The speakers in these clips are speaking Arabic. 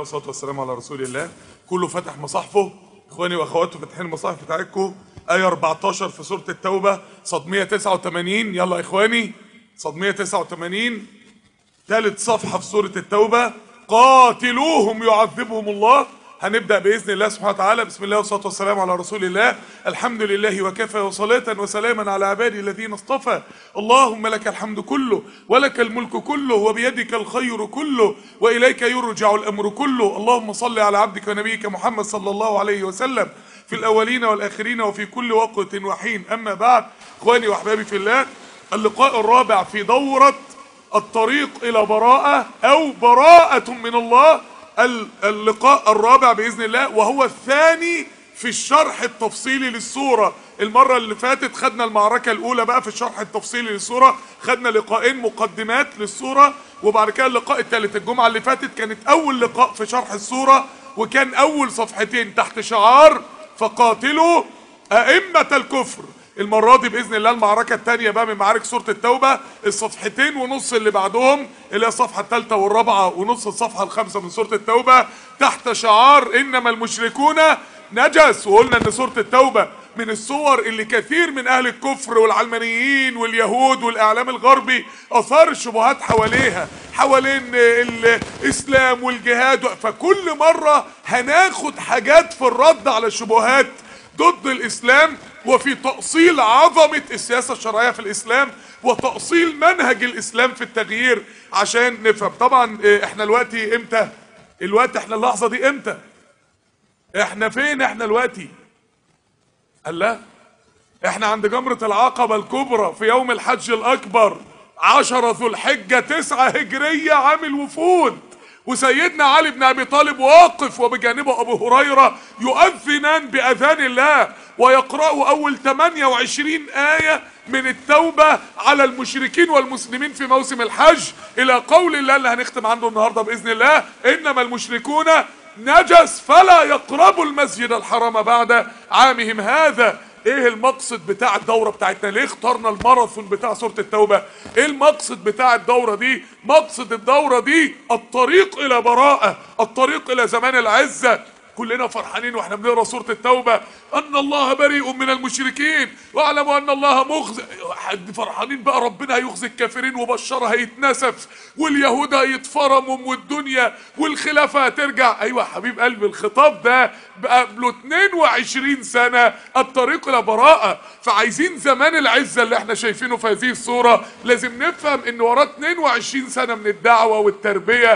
والصلاة والسلام على رسول الله. كله فتح مصاحفه، اخواني واخواتي فاتحين المصاحف بتاعتكم. آية 14 في سورة التوبة، صاد 189. يلا يا اخواني، صاد 189 ثالث صفحة في سورة التوبة. قاتلوهم يعذبهم الله. هنبدأ بإذن الله سبحانه وتعالى. بسم الله والصلاة والسلام على رسول الله. الحمد لله وكفى، وصلاة وسلاما على عبادي الذين اصطفى. اللهم لك الحمد كله، ولك الملك كله، وبيدك الخير كله، وإليك يرجع الأمر كله. اللهم صل على عبدك ونبيك محمد صلى الله عليه وسلم في الأولين والآخرين وفي كل وقت وحين. أما بعد، إخواني وأحبابي في الله، اللقاء الرابع في دورة الطريق إلى براءة أو براءة من الله. اللقاء الرابع بإذن الله، وهو الثاني في الشرح التفصيلي للسورة. المرة اللي فاتت خدنا المعركة الأولى بقى في الشرح التفصيلي للسورة، خدنا لقاءين مقدمات للسورة، وبعد كده اللقاء الثالث الجمعة اللي فاتت كانت أول لقاء في شرح السورة، وكان أول صفحتين تحت شعار فقاتلوا أئمة الكفر. المرة دي بإذن الله المعركة الثانية بقى من معارك سورة التوبة، الصفحتين ونص اللي بعدهم اللي هي الصفحة الثالثة والرابعة ونص الصفحة الخامسة من سورة التوبة، تحت شعار إنما المشركون نجس. وقلنا إن سورة التوبة من الصور اللي كثير من أهل الكفر والعلمانيين واليهود والإعلام الغربي أثار الشبهات حواليها، حوالين الإسلام والجهاد. فكل مرة هناخد حاجات في الرد على الشبهات ضد الإسلام، وفي تأصيل عظمة السياسة الشرعية في الإسلام، وتأصيل منهج الإسلام في التغيير عشان نفهم. طبعا احنا دلوقتي امتى؟ احنا اللحظة دي امتى؟ احنا فين احنا دلوقتي؟ الله، احنا عند جمرة العقبة الكبرى في يوم الحج الأكبر 10 ذو الحجة 9 هجرية عام الوفود، وسيدنا علي بن أبي طالب واقف وبجانبه أبو هريرة يؤذنان بأذان الله ويقرأوا أول 28 آية من التوبة على المشركين والمسلمين في موسم الحج، إلى قول الله اللي هنختم عنده النهاردة بإذن الله: إنما المشركون نجس فلا يقربوا المسجد الحرام بعد عامهم هذا. ايه المقصد بتاع الدورة بتاعتنا؟ ليه اخترنا الماراثون بتاع سورة التوبة؟ ايه المقصد بتاع الدورة دي؟ مقصد الدورة دي الطريق الى براءة، الطريق الى زمان العزة. كلنا فرحانين واحنا بنقرا سورة التوبة ان الله بريء من المشركين واعلموا ان الله مخزي. فرحانين بقى ربنا هيخزي الكافرين وبشر هيتنسف واليهود هيتفرموا والدنيا والخلافة هترجع. ايوه حبيب قلبي، الخطاب ده بقى له 22 سنة الطريق الى براءة. فعايزين زمان العزة اللي احنا شايفينه في هذه الصورة، لازم نفهم ان وراه 22 سنة من الدعوة والتربية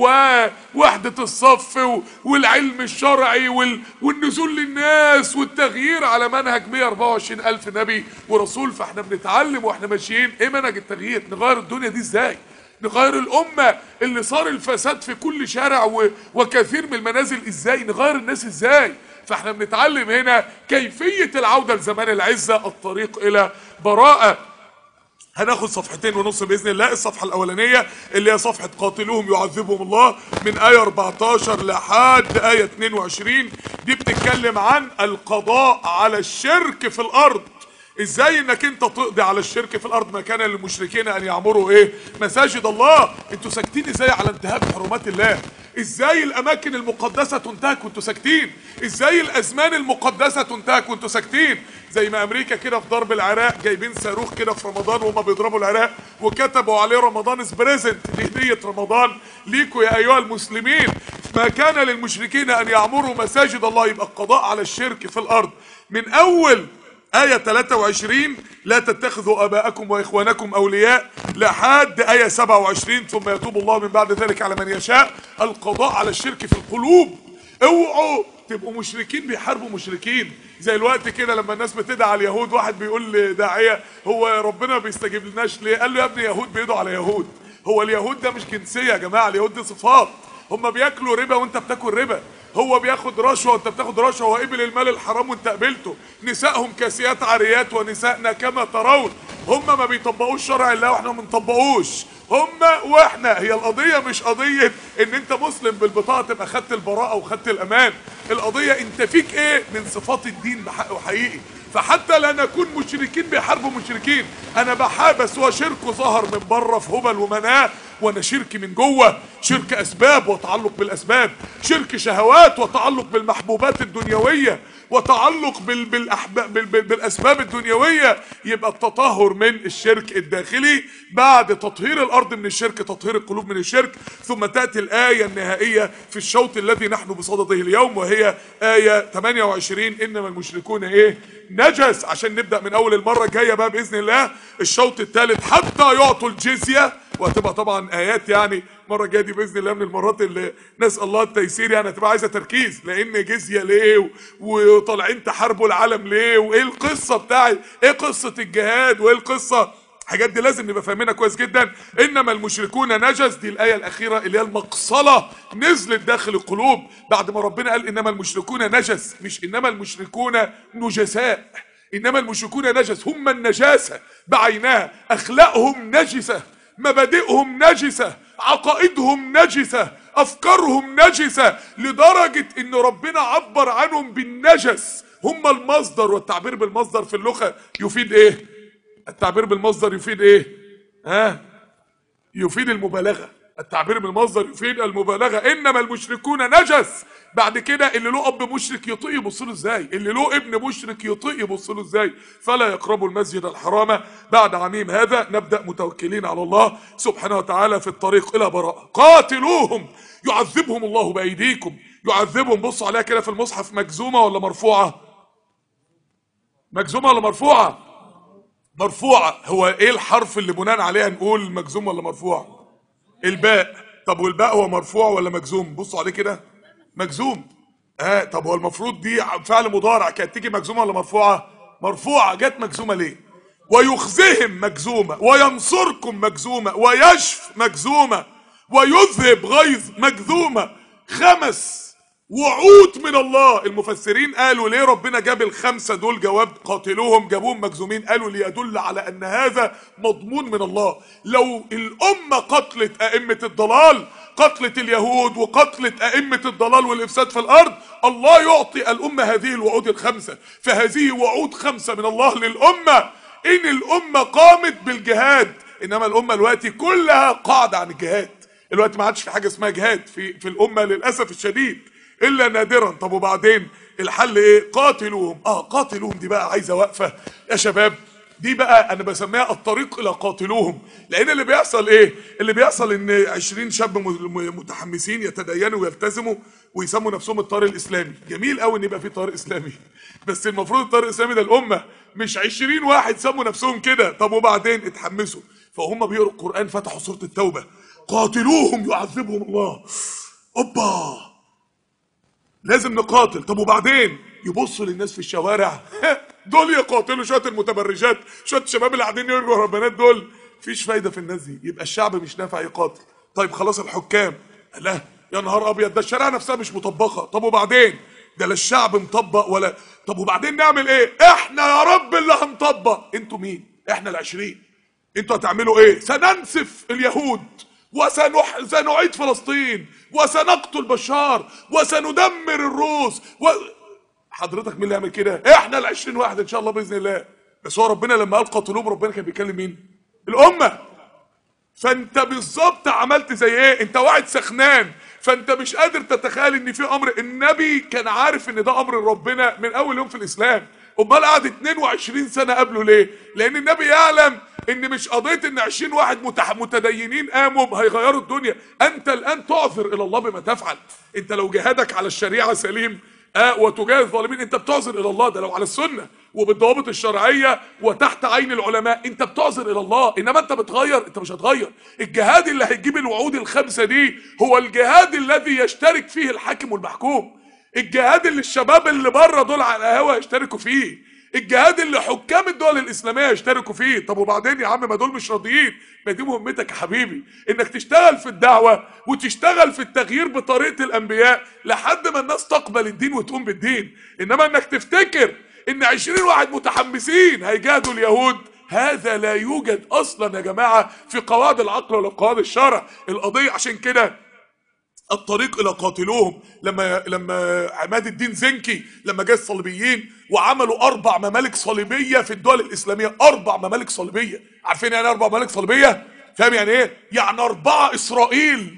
ووحدة الصف والعلم الشرعي والنزول للناس والتغيير على منهج 124,000 نبي ورسول. فاحنا بنتعلم واحنا ماشيين ايه منهج التغيير، نغير الدنيا دي ازاي، نغير الأمة اللي صار الفساد في كل شارع وكثير من المنازل ازاي، نغير الناس ازاي. فاحنا بنتعلم هنا كيفية العودة لزمان العزة، الطريق إلى براءة. هناخد صفحتين ونص بإذن الله. الصفحة الأولانية اللي هي صفحة قاتلوهم يعذبهم الله من آية 14 لحد آية 22، دي بتتكلم عن القضاء على الشرك في الأرض. ازاي انك انت تقضي على الشرك في الارض؟ ما كان للمشركين ان يعمروا ايه؟ مساجد الله. انتوا ساكتين ازاي على انتهاك حرمات الله؟ ازاي الاماكن المقدسة تنتهك وانتوا ساكتين؟ ازاي الازمان المقدسة تنتهك وانتوا ساكتين؟ زي ما امريكا كده في ضرب العراق جايبين صاروخ كده في رمضان وهم بيضربوا العراق وكتبوا عليه رمضان از بريزنت، دي هدية رمضان ليكوا يا ايها المسلمين. ما كان للمشركين ان يعمروا مساجد الله. يبقى القضاء على الشرك في الارض من اول آية 23 لا تتخذوا آباءكم وإخوانكم أولياء لحد آية 27 ثم يتوب الله من بعد ذلك على من يشاء. القضاء على الشرك في القلوب. اوعوا تبقوا مشركين بيحاربوا مشركين. زي الوقت كده لما الناس بتدعي على اليهود، واحد بيقول لداعية: هو ربنا ما بيستجيب لناش ليه؟ قال له: يا ابني يهود بيدعوا على يهود. هو اليهود ده مش جنسية يا جماعة، اليهود دي صفات. هم بياكلوا ربا وانت بتاكل ربا، هو بياخد رشوة وانت بتاخد رشوة، هو قبل المال الحرام وانت قبلته. نسائهم كاسيات عاريات ونسائنا كما ترون. هم ما بيطبقوش شرع الله واحنا ما بنطبقوش، هم واحنا. هي القضية مش قضية ان انت مسلم بالبطاقة تبقى خدت البراءة وخدت الامان، القضية انت فيك ايه من صفات الدين بحق وحقيقي. فحتى لا نكون مشركين بيحاربوا مشركين، انا بحابس هو شركه ظهر من بره في هبل ومناه وانا شركي من جوه. شرك اسباب وتعلق بالاسباب، شرك شهوات وتعلق بالمحبوبات الدنيويه وتعلق بالاسباب الدنيويه. يبقى التطهر من الشرك الداخلي، بعد تطهير الارض من الشرك تطهير القلوب من الشرك. ثم تاتي الايه النهائيه في الشوط الذي نحن بصدده اليوم، وهي ايه 28 انما المشركون ايه؟ نجس. عشان نبدا من اول المره الجايه بقى باذن الله الشوط الثالث حتى يعطوا الجزيه، وهتبقى طبعا ايات يعني المره الجايه دي باذن الله من المرات اللي نسال الله التيسير، يعني هتبقى عايزه تركيز، لان جزيه ليه وطالعين تحاربوا العالم ليه، وايه القصه بتاعت ايه قصه الجهاد، وايه القصه، الحاجات دي لازم نبقى فاهمينها كويس جدا. انما المشركون نجس، دي الايه الاخيره اللي هي المقصله نزلت داخل القلوب بعد ما ربنا قال انما المشركون نجس، مش انما المشركون نجساء، انما المشركون نجس، هم النجاسه بعينها، اخلاقهم نجسه، مبادئهم نجسه، عقائدهم نجسه، افكارهم نجسه، لدرجه ان ربنا عبر عنهم بالنجس. هم المصدر، والتعبير بالمصدر في اللغه يفيد ايه؟ التعبير بالمصدر يفيد ايه؟ يفيد المبالغه. التعبير بالمصدر يفيد المبالغه. انما المشركون نجس. بعد كده اللي له اب مشرك يطيق يبص له ازاي؟ اللي له ابن مشرك يطيق يبص له ازاي؟ فلا يقربوا المسجد الحرام بعد عامهم هذا. نبدا متوكلين على الله سبحانه وتعالى في الطريق الى براءه. قاتلوهم يعذبهم الله بايديكم. يعذبهم، بصوا عليها كده في المصحف، مجزومه ولا مرفوعه؟ مجزومه ولا مرفوعه؟ مرفوعه. هو ايه الحرف اللي بناء عليها نقول مجزوم ولا مرفوع؟ الباء. طب والباء هو مرفوع ولا مجزوم؟ بصوا عليه كده، مجزوم. طب هو المفروض دي فعل مضارع، كانت تيجي مجزومه ولا مرفوعه؟ مرفوعه. جت مجزومه ليه؟ ويخزهم مجزومه، وينصركم مجزومه، ويشف مجزومه، ويذهب غيظ مجزومه. 5 وعود من الله. المفسرين قالوا ليه ربنا جاب الخمسه دول جواب قاتلوهم جابوهم مجزومين؟ قالوا ليدل على ان هذا مضمون من الله. لو الامه قتلت ائمه الضلال، قتلت اليهود وقتلت ائمه الضلال والافساد في الارض، الله يعطي الامه هذه الوعود الخمسه. فهذه وعود 5 من الله للامه ان الامه قامت بالجهاد. انما الامه دلوقتي كلها قاعده عن الجهاد. دلوقتي ما عادش في حاجه اسمها جهاد في الامه للاسف الشديد الا نادرا. طب وبعدين الحل ايه؟ قاتلوهم. قاتلوهم دي بقى عايزه وقفه يا شباب. دي بقى انا بسميها الطريق الى قاتلوهم. لان اللي بيحصل ايه؟ اللي بيحصل ان 20 شاب متحمسين يتدينوا ويلتزموا ويسموا نفسهم الطار الاسلامي. جميل قوي ان يبقى في طار اسلامي، بس المفروض الطار الاسلامي ده الامه، مش 20 واحد سموا نفسهم كده. طب وبعدين اتحمسوا، فهم بيقروا القران فتحوا سوره التوبه، قاتلوهم يعذبهم الله. اوبا، لازم نقاتل. طب وبعدين يبصوا للناس في الشوارع دول يقاتلوا شويه المتبرجات، شويه الشباب اللي قاعدين يجروا ورا البنات دول، مفيش فايده في الناس دي. يبقى الشعب مش نافع يقاتل. طيب خلاص الحكام، لا يا نهار ابيض، ده الشريعه نفسها مش مطبقه. طب وبعدين ده لا الشعب مطبق ولا. طب وبعدين نعمل ايه؟ احنا يا رب اللي هنطبق. انتوا مين؟ احنا ال20. انتوا هتعملوا ايه؟ سننسف اليهود، وسنعيد فلسطين، وسنقتل بشار، وسندمر الروس حضرتك مين اللي يعمل كده؟ احنا ال20 واحد ان شاء الله باذن الله. بس هو ربنا لما قال قاتلوهم ربنا كان بيكلم مين؟ الامه. فانت بالظبط عملت زي ايه؟ انت واحد سخنان، فانت مش قادر تتخيل ان في امر. النبي كان عارف ان ده امر ربنا من اول يوم في الاسلام. امال قعد 22 سنه قبله ليه؟ لان النبي يعلم ان مش قضيه ان 20 واحد متدينين قاموا هيغيروا الدنيا. انت الان تعذر الى الله بما تفعل. انت لو جهادك على الشريعه سليم وتجاهد الظالمين، انت بتعذر الى الله. ده لو على السنه وبالضوابط الشرعيه وتحت عين العلماء انت بتعذر الى الله. انما انت بتغير، انت مش هتغير. الجهاد اللي هيجيب الوعود الخمسه دي هو الجهاد الذي يشترك فيه الحاكم والمحكوم. الجهاد اللي الشباب اللي بره دول على القهوه يشتركوا فيه. الجهاد اللي حكام الدول الاسلاميه يشتركوا فيه. طب وبعدين يا عم ما دول مش راضيين. ما دي مهمتك يا حبيبي، انك تشتغل في الدعوه وتشتغل في التغيير بطريقه الانبياء لحد ما الناس تقبل الدين وتقوم بالدين. انما انك تفتكر ان 20 واحد متحمسين هيجاهدوا اليهود، هذا لا يوجد اصلا يا جماعه في قواعد العقل ولا قواعد الشرع. القضيه عشان كده الطريق الى قاتلوهم. لما عماد الدين زنكي لما جه الصليبيين وعملوا 4 ممالك صليبيه في الدول الاسلاميه. 4 ممالك صليبيه. عارفين يعني 4 ممالك صليبيه؟ فاهم يعني ايه؟ يعني 4 اسرائيل،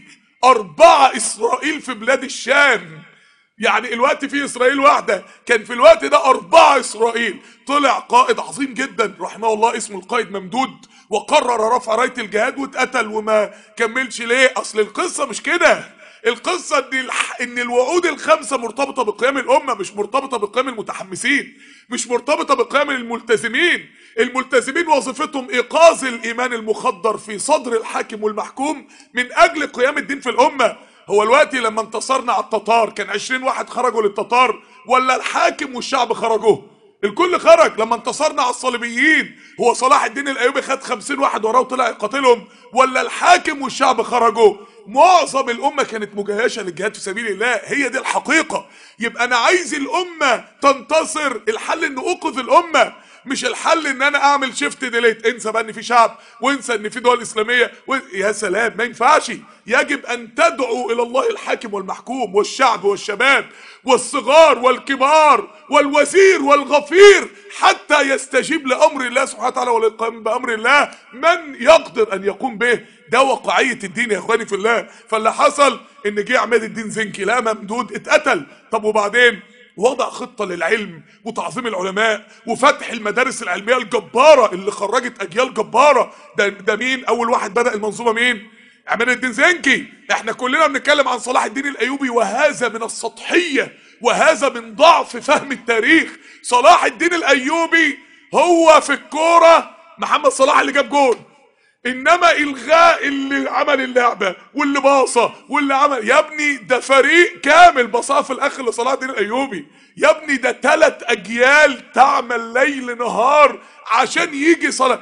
4 اسرائيل في بلاد الشام. يعني الوقت في اسرائيل واحده، كان في الوقت ده 4 اسرائيل. طلع قائد عظيم جدا رحمه الله اسمه القائد ممدود، وقرر رفع رايه الجهاد واتقتل وما كملش. ليه؟ اصل القصه مش كده. القصه ان الوعود ال5 مرتبطه بقيام الامه، مش مرتبطه بقيام المتحمسين، مش مرتبطه بقيام الملتزمين. الملتزمين وظيفتهم ايقاظ الايمان المخدر في صدر الحاكم والمحكوم من اجل قيام الدين في الامه. هو الوقت لما انتصرنا على التتار كان 20 واحد خرجوا للتتار، ولا الحاكم والشعب خرجوا؟ الكل خرج. لما انتصرنا على الصليبيين هو صلاح الدين الايوبي خد 50 واحد وراه وطلع يقاتلهم، ولا الحاكم والشعب خرجوا؟ معظم الامه كانت مجهشه للجهاد في سبيل الله. هي دي الحقيقه. يبقى انا عايز الامه تنتصر، الحل ان اوقظ الامه، مش الحل ان انا اعمل شيفت ديليت. انسى بقى ان في شعب، وانسى ان في دول اسلاميه يا سلام، ما ينفعش. يجب ان تدعو الى الله الحاكم والمحكوم والشعب والشباب والصغار والكبار والوزير والغفير حتى يستجيب لامر الله سبحانه وتعالى وللقيام بامر الله من يقدر ان يقوم به. ده واقعيه الدين يا اخواني في الله. فاللي حصل ان جه عماد الدين زنكي لا ممدود اتقتل. طب وبعدين؟ وضع خطة للعلم وتعظيم العلماء وفتح المدارس العلمية الجبارة اللي خرجت أجيال جبارة. ده مين أول واحد بدأ المنظومة؟ مين؟ عماد الدين زنكي. احنا كلنا بنتكلم عن صلاح الدين الأيوبي، وهذا من السطحية وهذا من ضعف فهم التاريخ. صلاح الدين الأيوبي هو في الكورة محمد صلاح اللي جاب جول، انما الغاء اللي عمل اللعبه واللي باصه واللي عمل، يا ابني ده فريق كامل بصاه في الاخر لصلاح الدين الايوبي. يا ابني ده 3 اجيال تعمل ليل نهار عشان يجي صلاح.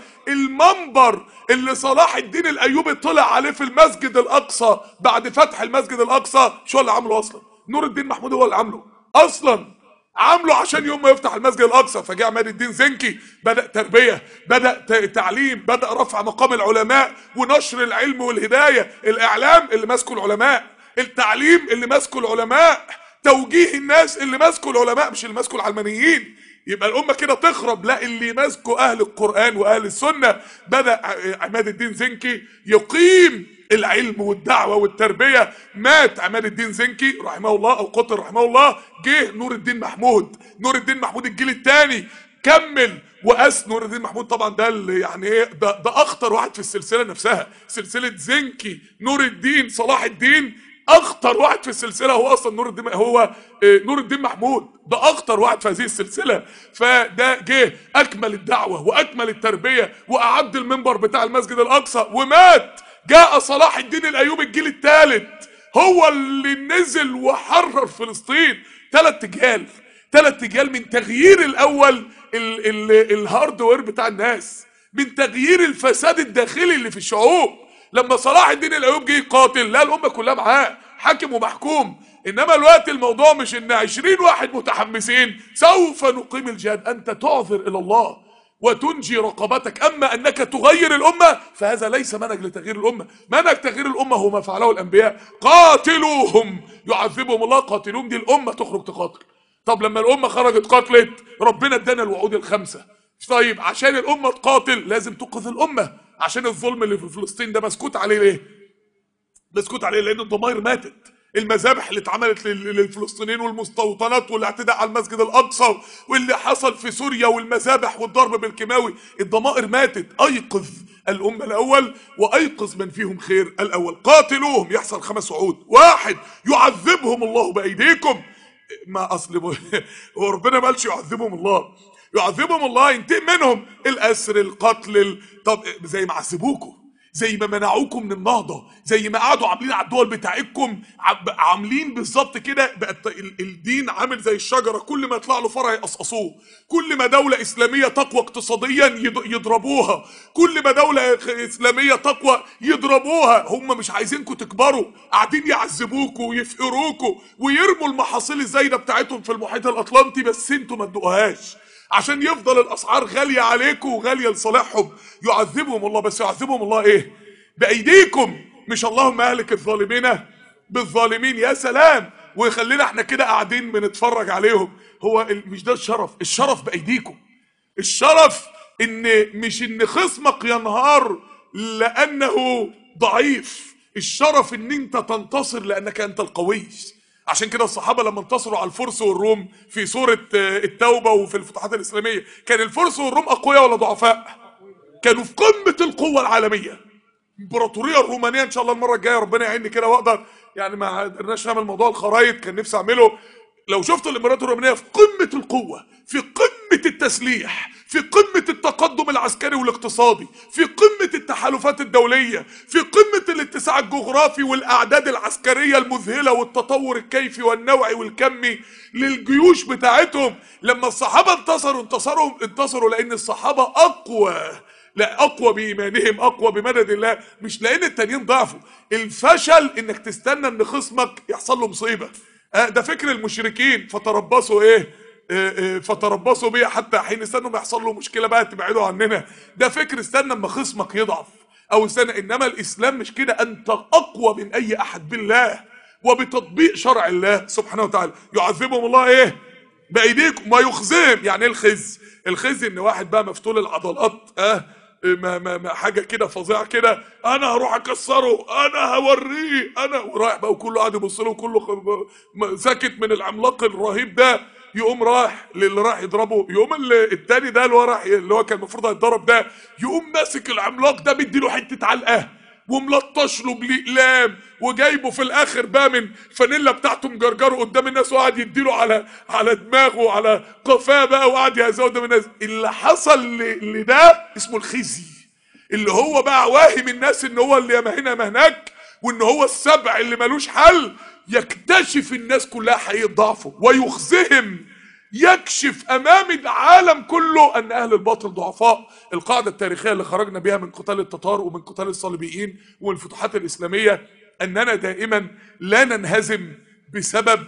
المنبر اللي صلاح الدين الايوبي طلع عليه في المسجد الاقصى بعد فتح المسجد الاقصى، شو اللي عامله اصلا؟ نور الدين محمود هو اللي عامله اصلا، عامله عشان يوم ما يفتح المسجد الاقصى. فجاء عماد الدين زنكي بدأ تربية، بدأ تعليم، بدأ رفع مقام العلماء ونشر العلم والهداية. الاعلام اللي ماسكه العلماء، التعليم اللي ماسكه العلماء، توجيه الناس اللي ماسكه العلماء مش اللي ماسكه العلمانيين. يبقى الامه كده تخرب. لا، اللي ماسكه اهل القرآن واهل السنة. بدأ عماد الدين زنكي يقيم العلم والدعوة والتربية. مات عماد الدين زنكي رحمه الله او قتل رحمه الله، جه نور الدين محمود. نور الدين محمود الجيل الثاني كمل وقاس. نور الدين محمود طبعا ده اللي يعني ايه، ده اخطر واحد في السلسلة نفسها. سلسلة زنكي نور الدين صلاح الدين، اخطر واحد في السلسله هو اصلا نور الدين محمود. ده اخطر واحد في هذه السلسله. فده جه اكمل الدعوه واكمل التربيه واعد المنبر بتاع المسجد الاقصى ومات. جاء صلاح الدين الايوبي الجيل الثالث، هو اللي نزل وحرر فلسطين. 3 اجيال من تغيير الاول الهاردوير بتاع الناس، من تغيير الفساد الداخلي اللي في الشعوب. لما صلاح الدين الايوبي جه يقاتل لا الامه كلها معاه حاكم ومحكوم. انما الوقت الموضوع مش ان 20 واحد متحمسين سوف نقيم الجهاد. انت تعذر الى الله وتنجي رقبتك. اما انك تغير الامه فهذا ليس منهج لتغيير الامه. منهج تغيير الامه هو ما فعله الانبياء. قاتلوهم يعذبهم الله. قاتلوهم دي الامه تخرج تقاتل. طب لما الامه خرجت قاتلت ربنا ادانا الوعود ال5. طيب عشان الامه تقاتل لازم تنقذ الامه. عشان الظلم اللي في فلسطين ده مسكوت عليه ليه؟ مسكوت عليه لان الضمائر ماتت. المذابح اللي اتعملت للفلسطينيين والمستوطنات والاعتداء على المسجد الاقصى واللي حصل في سوريا والمذابح والضرب بالكيماوي، الضمائر ماتت. ايقظ الامه الاول وايقظ من فيهم خير الاول. قاتلوهم يحصل 5 وعود. 1 يعذبهم الله بايديكم. ما اصل هو ربنا ما قالش يعذبهم الله، يعذبهم الله ينتقم منهم. الاسر، القتل، طب زي ما عذبوكم، زي ما منعوكم من النهضه، زي ما قعدوا عاملين على الدول بتاعتكم عاملين بالظبط كده. بقت الدين عامل زي الشجره، كل ما يطلع له فرع يقصقصوه. كل ما دوله اسلاميه تقوى اقتصاديا يضربوها، كل ما دوله اسلاميه تقوى يضربوها. هم مش عايزينكم تكبروا، قاعدين يعذبوكوا ويفقروكوا ويرموا المحاصيل الزايده بتاعتهم في المحيط الاطلنطي، بس انتوا ما تدوقوهاش عشان يفضل الاسعار غاليه عليكم وغاليه لصالحهم. يعذبهم الله، بس يعذبهم الله ايه؟ بايديكم. مش اللهم اهلك الظالمين بالظالمين. يا سلام. ويخلينا احنا كده قاعدين بنتفرج عليهم. هو مش ده الشرف؟ الشرف بايديكم. الشرف مش ان خصمك ينهار لانه ضعيف، الشرف ان انت تنتصر لانك انت القوي. عشان كده الصحابه لما انتصروا على الفرس والروم في سوره التوبه وفي الفتوحات الاسلاميه، كان الفرس والروم اقوياء ولا ضعفاء؟ كانوا في قمه القوه العالميه. الامبراطوريه الرومانيه ان شاء الله المره الجايه ربنا يعيني كده واقدر، يعني ما قدرناش نعمل موضوع الخرايط كان نفسي اعمله. لو شفتوا الامبراطوريه الرومانيه في قمه القوه، في قمه التسليح، في قمه التقدم العسكري والاقتصادي، في قمه التحالفات الدوليه، في قمه الاتساع الجغرافي والاعداد العسكريه المذهله والتطور الكيفي والنوعي والكمي للجيوش بتاعتهم. لما الصحابه انتصروا لان الصحابه اقوى، لا اقوى بايمانهم، اقوى بمدد الله، مش لان التانيين ضعفوا. الفشل انك تستنى ان خصمك يحصل له مصيبه. ده فكر المشركين، فتربصوا فتربصوا بيه حتى حين، استنوا ما يحصل له مشكله بقى تبعدوا عننا. ده فكر استنى اما خصمك يضعف او استنى. انما الاسلام مش كده، انت اقوى من اي احد بالله وبتطبيق شرع الله سبحانه وتعالى. يعذبهم الله بايديكم ويخزيهم. يعني ايه الخزي؟ الخزي ان واحد بقى مفتول العضلات، ما حاجه كده فظيعه كده، انا هروح اكسره، انا هوريه، انا ورايح بقى وكله قاعد يبص له وكله ساكت من العملاق الرهيب ده. يقوم رايح للي راح يضربه، يقوم التاني ده اللي هو كان المفروض هيتضرب ده، يقوم ماسك العملاق ده مديله حته علقه وملطش له بالاقلام وجايبه في الاخر بقى من الفانيلا بتاعته مجرجره قدام الناس وقعد يديله على دماغه وعلى قفاه بقى وقعد يهزقه قدام الناس. اللي حصل لده اسمه الخزي، اللي هو بقى واهم الناس ان هو اللي يا هنا ما هناك، وان هو السبع اللي ملوش حل. يكتشف الناس كلها حقيقة ضعفه ويخزهم، يكشف امام العالم كله ان اهل الباطل ضعفاء. القاعدة التاريخية اللي خرجنا بها من قتال التتار ومن قتال الصليبيين والفتوحات الاسلامية اننا دائما لا ننهزم بسبب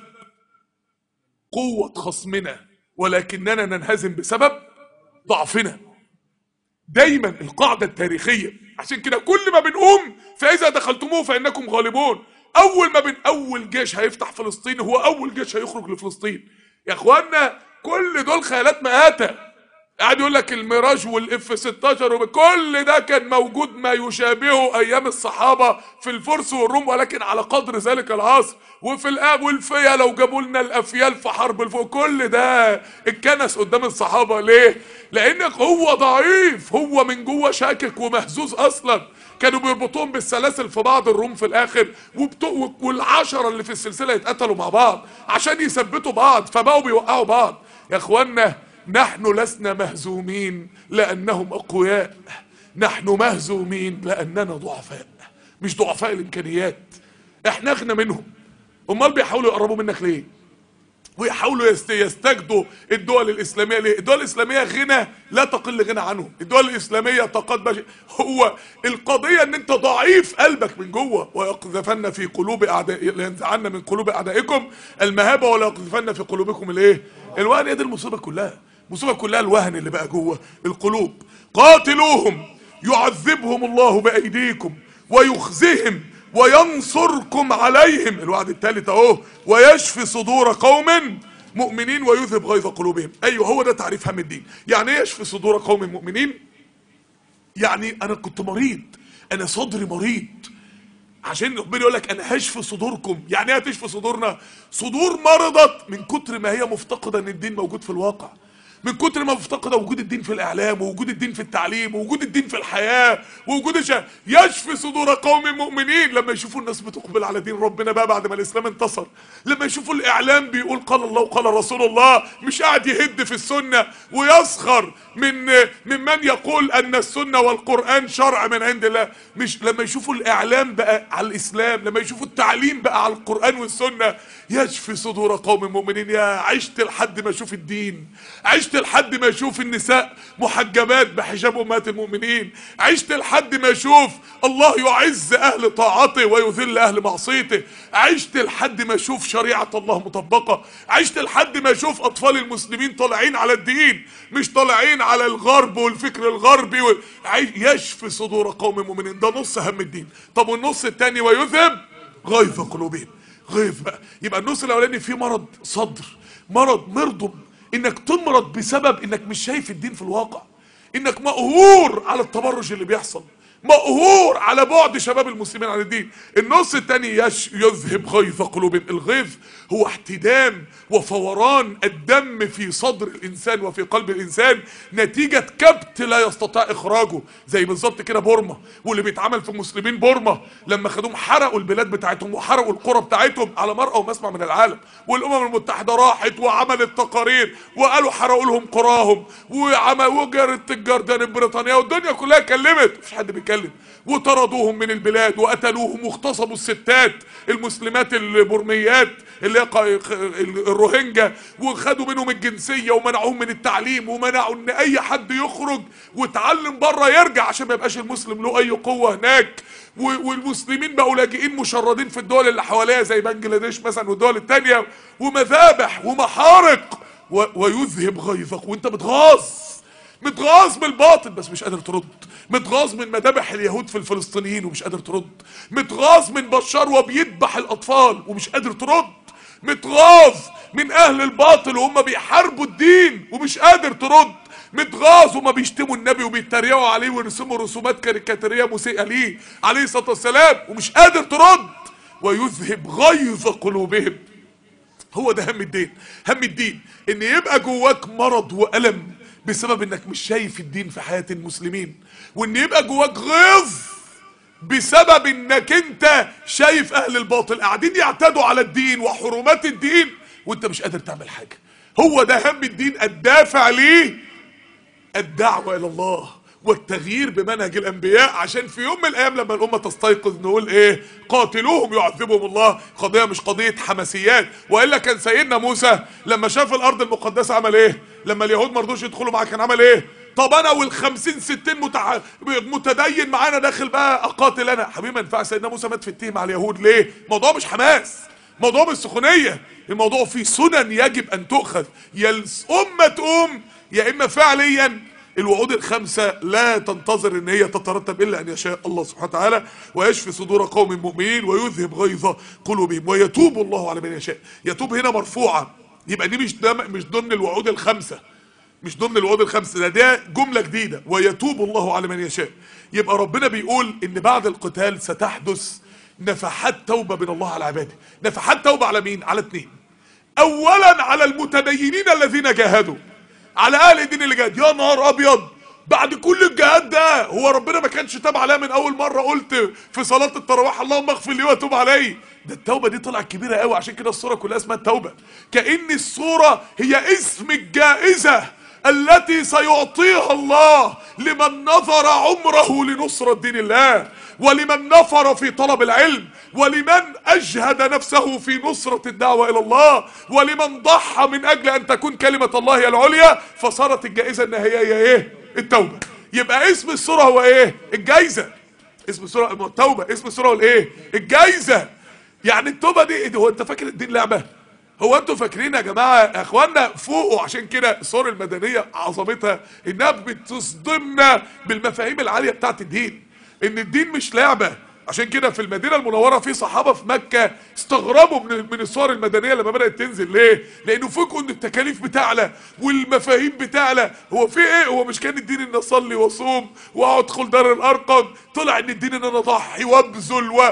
قوة خصمنا، ولكننا ننهزم بسبب ضعفنا. دايما القاعدة التاريخية. عشان كده كل ما بنقوم فاذا دخلتموه فانكم غالبون. اول جيش هيفتح فلسطين هو اول جيش هيخرج لفلسطين. يا اخوانا كل دول خيالات مآتة. قاعد يقول لك الميراج والاف 16 وكل ده كان موجود ما يشابهه ايام الصحابه في الفرس والروم، ولكن على قدر ذلك العصر. وفي والفيا لو جابوا لنا الافيال في حرب الفوق، كل ده اتكنس قدام الصحابه. ليه؟ لان هو ضعيف، هو من جوه شاكك ومهزوز اصلا. كانوا بيربطوهم بالسلاسل في بعض الروم في الاخر، والعشرة اللي في السلسله يتقتلوا مع بعض عشان يثبتوا بعض، فبقوا بيوقعوا بعض. يا اخوانا نحن لسنا مهزومين لأنهم أقوياء، نحن مهزومين لأننا ضعفاء، مش ضعفاء الإمكانيات. احنا اغنى منهم، امال بيحاولوا يقربوا منك ليه؟ ويحاولوا يستجدوا الدول الإسلامية ليه؟ الدول الإسلامية غنى لا تقل غنى عنهم. الدول الإسلامية تقدم. هو القضية ان انت ضعيف قلبك من جوه. ويقذفن في قلوب لينزعن من قلوب أعدائكم المهابة ولا يقذفن في قلوبكم الوهن. دي المصيبة كلها، المصيبة كلها الوهن اللي بقى جوه القلوب. قاتلوهم يعذبهم الله بأيديكم ويخزهم وينصركم عليهم. الوعد الثالث اهو، ويشفي صدور قوم مؤمنين ويذهب غيظ قلوبهم. ايوه هو ده تعريف هم الدين. يعني ايه يشفي صدور قوم مؤمنين؟ يعني انا كنت مريض، انا صدري مريض، عشان ربنا يقول لك انا هشفي صدوركم. يعني ايه هتشفي صدورنا؟ صدور مرضت من كتر ما هي مفتقده ان الدين موجود في الواقع، من كتر ما مفتقده وجود الدين في الاعلام ووجود الدين في التعليم ووجود الدين في الحياه ووجود يشفي صدور قوم مؤمنين. لما يشوفوا الناس بتقبل على دين ربنا بقى بعد ما الاسلام انتصر، لما يشوفوا الاعلام بيقول قال الله وقال رسول الله، مش قاعد يهد في السنه ويسخر ممن يقول ان السنه والقران شرع من عند الله. مش لما يشوفوا الاعلام بقى على الاسلام، لما يشوفوا التعليم بقى على القران والسنه، يشفي صدور قوم مؤمنين. يا عشت لحد ما اشوف الدين، عشت لحد ما اشوف النساء محجبات بحجاب امهات المؤمنين، عشت لحد ما اشوف الله يعز اهل طاعته ويذل اهل معصيته، عشت لحد ما اشوف شريعه الله مطبقه، عشت لحد ما اشوف اطفال المسلمين طالعين على الدين مش طالعين على الغرب والفكر الغربي يشفي صدور قوم مؤمنين. ده نص هم الدين. طب والنص الثاني ويذهب غيظ قلوبهم. غيظ بقى يبقى النص الاولاني فيه مرض صدر، مرض انك تمرض بسبب انك مش شايف الدين في الواقع، انك مقهور على التبرج اللي بيحصل، مقهور على بعد شباب المسلمين عن الدين. النص الثاني يذهب غيظ قلوبهم. الغيظ هو احتدام وفوران الدم في صدر الانسان وفي قلب الانسان نتيجة كبت لا يستطيع اخراجه، زي بالظبط كده بورما واللي بيتعمل في مسلمين بورما لما خدوهم حرقوا البلاد بتاعتهم وحرقوا القرى بتاعتهم على مرأى ومسمع من العالم، والامم المتحدة راحت وعملت تقارير وقالوا حرقوا لهم قراهم وجرت الجردان البريطانية والدنيا كلها اتكلمت، مفيش حد بيتكلم، وطردوهم من البلاد وقتلوهم واغتصبوا الستات المسلمات البرميات اللي هي الروهينجا وخدوا منهم الجنسيه ومنعوهم من التعليم ومنعوا ان اي حد يخرج ويتعلم بره يرجع عشان ما يبقاش المسلم له اي قوه هناك. والمسلمين بقوا لاجئين مشردين في الدول اللي حواليها زي بنجلاديش مثلا والدول الثانيه، ومذابح ومحارق. ويذهب غيظك وانت متغاظ من الباطل بس مش قادر ترد، متغاظ من مذابح اليهود في الفلسطينيين ومش قادر ترد، متغاظ من بشار وبيذبح الاطفال ومش قادر ترد، متغاظ من اهل الباطل وهم بيحاربوا الدين ومش قادر ترد، متغاظ وما بيشتموا النبي وبيتريقوا عليه ويرسموا رسومات كاريكاتيريه مسيئه ليه عليه الصلاه والسلام ومش قادر ترد. ويذهب غيظ قلوبهم. هو ده هم الدين. هم الدين ان يبقى جواك مرض والم بسبب انك مش شايف الدين في حياة المسلمين، وان يبقى جواك غيظ بسبب انك انت شايف اهل الباطل قاعدين يعتدوا على الدين وحرمات الدين وانت مش قادر تعمل حاجة. هو ده هم الدين. الدافع ليه الدعوة الى الله والتغيير بمنهج الانبياء، عشان في يوم من الايام لما الامه تستيقظ نقول ايه؟ قاتلوهم يعذبهم الله. قضيه مش قضيه حماسيات، والا كان سيدنا موسى لما شاف الارض المقدسه عمل ايه؟ لما اليهود ما رضوش يدخلوا معاه كان عمل ايه؟ طب انا وال50 60 متدين معانا داخل بقى اقاتل انا؟ حبيبي ما ينفعش. سيدنا موسى مات في التهم على اليهود ليه؟ الموضوع مش حماس، الموضوع مش سخونيه، الموضوع فيه سنن يجب ان تؤخذ. يا الامه تقوم يا اما فعليا الوعود الخمسة لا تنتظر ان هي تترتب الا ان يشاء الله سبحانه وتعالى، ويشفي صدور قوم مؤمنين ويذهب غيظ قلوبهم ويتوب الله على من يشاء. يتوب هنا مرفوعة، يبقى دي مش ضمن الوعود الخمسة، مش ضمن الوعود الخمسة، ده جملة جديدة. ويتوب الله على من يشاء. يبقى ربنا بيقول ان بعد القتال ستحدث نفحات توبة من الله على عباده. نفحات توبة على مين؟ على اتنين. اولا على المتدينين الذين جاهدوا، على اهل الدين اللي جاهد. يا نهار ابيض، بعد كل الجهاد ده هو ربنا ما كانش تاب عليا من اول مره قلت في صلاه التراويح اللهم اغفر لي وتوب علي؟ ده التوبه دي طلعت كبيره قوي، عشان كده السوره كلها اسمها التوبه. كأن السوره هي اسم الجائزه التي سيعطيها الله لمن نظر عمره لنصرة دين الله، ولمن نفر في طلب العلم، ولمن أجهد نفسه في نصرة الدعوة إلى الله، ولمن ضحى من أجل أن تكون كلمة الله هي العليا. فصارت الجائزة النهائية هي إيه؟ التوبة. يبقى اسم السورة هو إيه؟ الجائزة. اسم السورة التوبة، اسم السورة هو الإيه؟ الجائزة. يعني التوبة دي هو أنت فاكر الدين لعبة؟ هو انتوا فاكرين يا جماعه يا اخوانا فوقوا؟ عشان كده الصور المدنيه عظمتها انها بتصدمنا بالمفاهيم العاليه بتاعت الدين، ان الدين مش لعبه. عشان كده في المدينه المنوره في صحابه في مكه استغربوا من الصور المدنيه لما بدات تنزل. ليه؟ لانه فوجئوا ان التكاليف بتعلى والمفاهيم بتعلى. هو في ايه؟ هو مش كان الدين ان اصلي واصوم وادخل دار الارقم؟ طلع ان الدين ان انا اضحي وابذل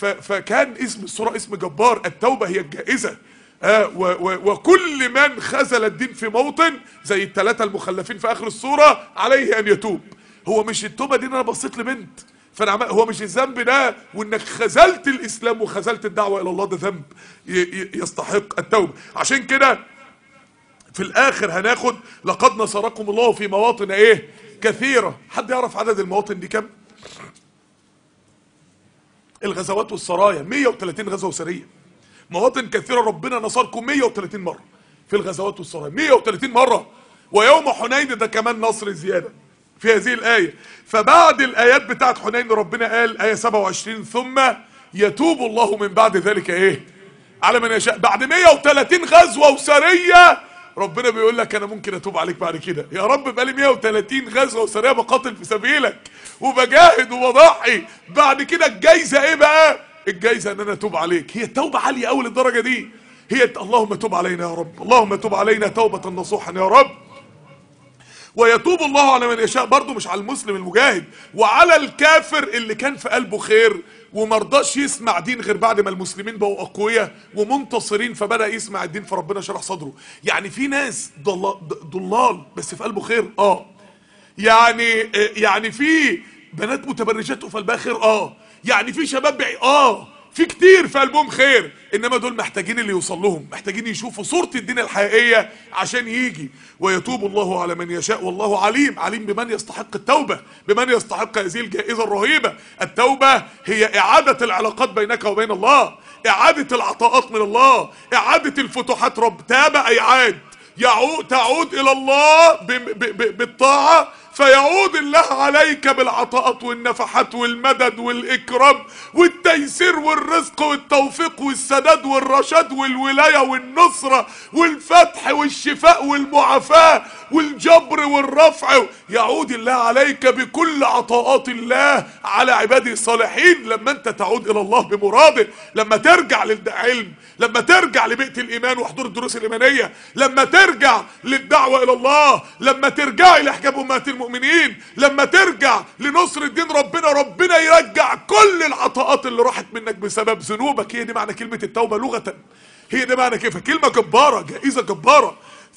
فكان اسم الصوره اسم جبار. التوبه هي الجائزه. وكل من خذل الدين في موطن زي الثلاثة المخلفين في اخر السورة عليه ان يتوب. هو مش التوبة دي ان انا بصيت لبنت فانا هو مش الذنب ده، وانك خذلت الاسلام وخذلت الدعوة الى الله ده ذنب يستحق التوبة. عشان كده في الاخر هناخد لقد نصركم الله في مواطن ايه كثيرة. حد يعرف عدد المواطن دي كم؟ الغزوات والسرايا 130 غزوة وسرية. مواطن كثيرة ربنا نصركم 130 مرة في الغزوات والسرايا، 130 مرة. ويوم حنين ده كمان نصر زيادة في هذه الآية. فبعد الآيات بتاعت حنين ربنا قال آية 27 ثم يتوب الله من بعد ذلك ايه على من يشاء. بعد 130 غزوة وسرية ربنا بيقول لك انا ممكن اتوب عليك بعد كده. يا رب بقالي 130 غزوة وسرية بقاتل في سبيلك وبجاهد وبضحي، بعد كده الجايزة ايه بقى؟ الجايزة ان انا اتوب عليك. هي التوبة عالية قوي للدرجة دي. هي اللهم تب علينا يا رب، اللهم تب علينا توبة نصوحا يا رب. ويتوب الله على من يشاء، برضه مش على المسلم المجاهد، وعلى الكافر اللي كان في قلبه خير ومرضاش يسمع دين غير بعد ما المسلمين بقوا اقوياء ومنتصرين، فبدأ يسمع الدين فربنا شرح صدره. يعني في ناس ضلال بس في قلبه خير، يعني في بنات متبرجات وفي قلبها خير، يعني في شباب في كتير في قلبهم خير، انما دول محتاجين اللي يوصل لهم، محتاجين يشوفوا صورة الدين الحقيقية عشان يجي. ويتوب الله على من يشاء والله عليم، عليم بمن يستحق التوبة، بمن يستحق هذه الجائزة الرهيبة. التوبة هي اعادة العلاقات بينك وبين الله، اعادة العطاءات من الله، اعادة الفتوحات. رب تاب اي عاد، تعود الى الله بالطاعة، فيعود الله عليك بالعطاءات والنفحات والمدد والإكرام والتيسير والرزق والتوفيق والسداد والرشاد والولاية والنصرة والفتح والشفاء والمعافاة والجبر والرفع. يعود الله عليك بكل عطاءات الله على عباده الصالحين لما انت تعود الى الله بمراده، لما ترجع للعلم، لما ترجع لبيئة الايمان وحضور الدروس الايمانية، لما ترجع للدعوة الى الله، لما ترجعي لحجاب امهات المؤمنين، لما ترجع لنصر الدين ربنا يرجع كل العطاءات اللي راحت منك بسبب ذنوبك. هي دي معنى كلمة التوبة لغة، هي دي معنى كيف كلمة جبارة، جائزة جبارة.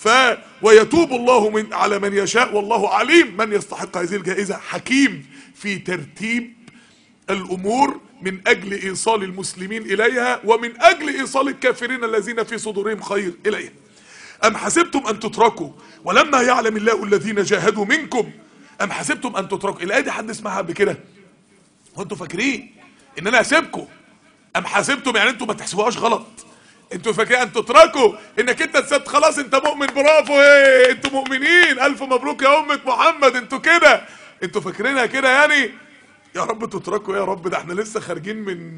ويتوب الله على من يشاء والله عليم، من يستحق هذه الجائزة، حكيم في ترتيب الأمور من أجل إيصال المسلمين إليها ومن أجل إيصال الكافرين الذين في صدورهم خير إليها. أم حسبتم أن تتركوا ولما يعلم الله الذين جاهدوا منكم. أم حسبتم أن تتركوا، الآية دي حد اسمعها قبل كده؟ وأنتوا فاكرين إن أنا هسيبكم؟ أم حسبتم يعني أنتوا ما تحسبوهاش غلط، انتوا فاكرين ان تتركوا انك انت تسد خلاص انت مؤمن، برافو، انتوا مؤمنين، الف مبروك يا امة محمد، انتوا كده، انتوا فاكرينها كده يعني؟ يا رب تتركوا يا رب، ده احنا لسه خارجين من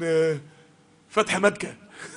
فتح مكة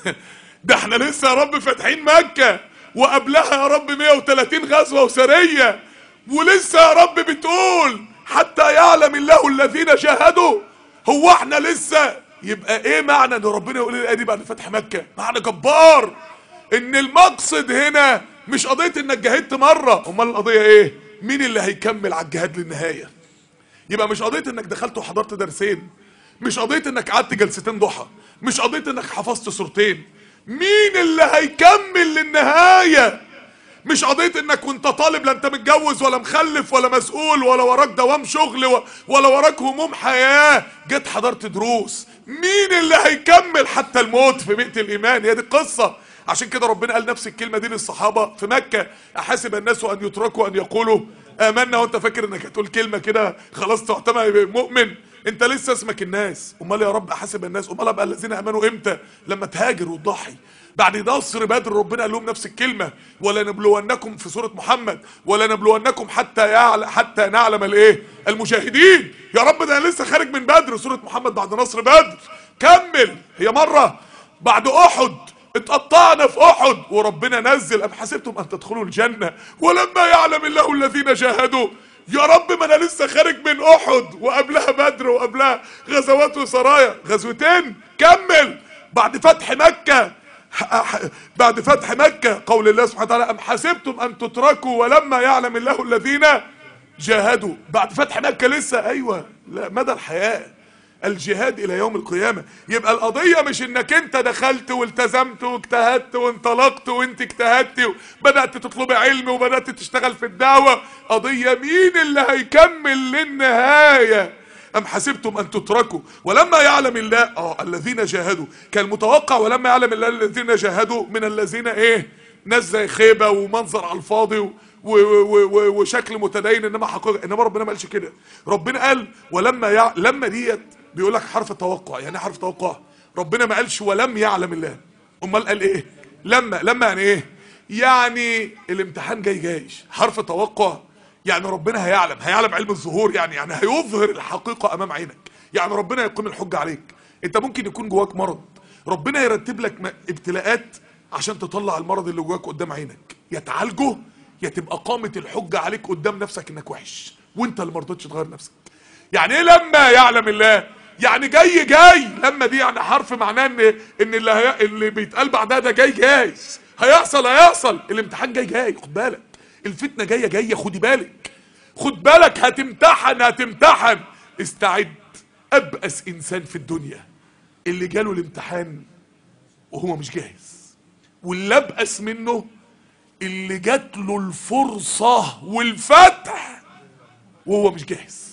ده احنا لسه يا رب فاتحين مكة، وقبلها يا رب 130 غزوة وسرية، ولسه يا رب بتقول حتى يعلم الله الذين جاهدوا. هو احنا لسه؟ يبقى ايه معنى ان ربنا يقول الايه دي بعد فتح مكة؟ معنى جبار، ان المقصد هنا مش قضية انك جاهدت مرة، امال القضية ايه؟ مين اللي هيكمل على الجهاد للنهاية؟ يبقى مش قضية انك دخلت وحضرت درسين، مش قضية انك قعدت جلستين ضحى، مش قضية انك حفظت سورتين، مين اللي هيكمل للنهاية؟ مش قضية انك وانت طالب لا انت متجوز ولا مخلف ولا مسؤول ولا وراك دوام شغل ولا وراك هموم حياة، جيت حضرت دروس، مين اللي هيكمل حتى الموت في بيئة الايمان؟ هي دي القصة. عشان كده ربنا قال نفس الكلمة دي للصحابة في مكة، احسب الناس ان يتركوا ان يقولوا امنا، وانت فاكر انك هتقول كلمة كده خلاص تعتبر مؤمن؟ انت لسه اسمك الناس. امال يا رب احسب الناس، امال ابقى الذين امنوا امتى؟ لما تهاجر وتضحي. بعد نصر بدر ربنا قال لهم نفس الكلمة، ولنبلونكم في سورة محمد، ولنبلونكم حتى نعلم الايه؟ المجاهدين. يا رب ده انا لسه خارج من بدر، سورة محمد بعد نصر بدر كمل. هي مرة بعد احد اتقطعنا في احد وربنا نزل ام حسبتم ان تدخلوا الجنة ولما يعلم الله الذين جاهدوا. يا رب ما انا لسه خارج من احد وقبلها بدر وقبلها غزوات وسرايا، غزوتين كمل. بعد فتح مكة، بعد فتح مكة قول الله سبحانه وتعالى ام حسبتم ان تتركوا ولما يعلم الله الذين جاهدوا. بعد فتح مكة لسه، ايوه، لا مدى الحياة الجهاد الى يوم القيامة. يبقى القضية مش انك انت دخلت والتزمت واجتهدت وانطلقت وانت اجتهدت وبدأت تطلب علم وبدأت تشتغل في الدعوة، قضية مين اللي هيكمل للنهاية. ام حسبتم ان تتركوا ولما يعلم الله الذين جاهدوا، كان متوقع ولما يعلم الله الذين جاهدوا من الذين ايه؟ ناس زي خيبة ومنظر على الفاضي وشكل متدين، انما حقيقة، انما ربنا ما قالش كده. ربنا قال ولما لما ديت بيقول لك حرف توقع. يعني ايه حرف توقع؟ ربنا ما قالش ولم يعلم الله، امال قال ايه؟ لما يعني ايه؟ يعني الامتحان جايش، حرف توقع يعني ربنا هيعلم علم الظهور، يعني هيظهر الحقيقة امام عينك، يعني ربنا يقيم الحجة عليك. انت ممكن يكون جواك مرض، ربنا يرتب لك ابتلاءات عشان تطلع المرض اللي جواك قدام عينك، يا تعالجه يا تبقى قامة الحجة عليك قدام نفسك انك وحش وانت اللي مرضتش تغير نفسك. يعني ايه لما يعلم الله؟ يعني جاي. لما دي يعني حرف معناه ان اللي بيتقال بعدها ده جاي هيحصل. الامتحان جاي، خد بالك، الفتنة جاية، خدي بالك. خد بالك هتمتحن. استعد. ابأس انسان في الدنيا اللي جاله الامتحان وهو مش جاهز، واللي ابأس منه اللي جات له الفرصة والفتح وهو مش جاهز.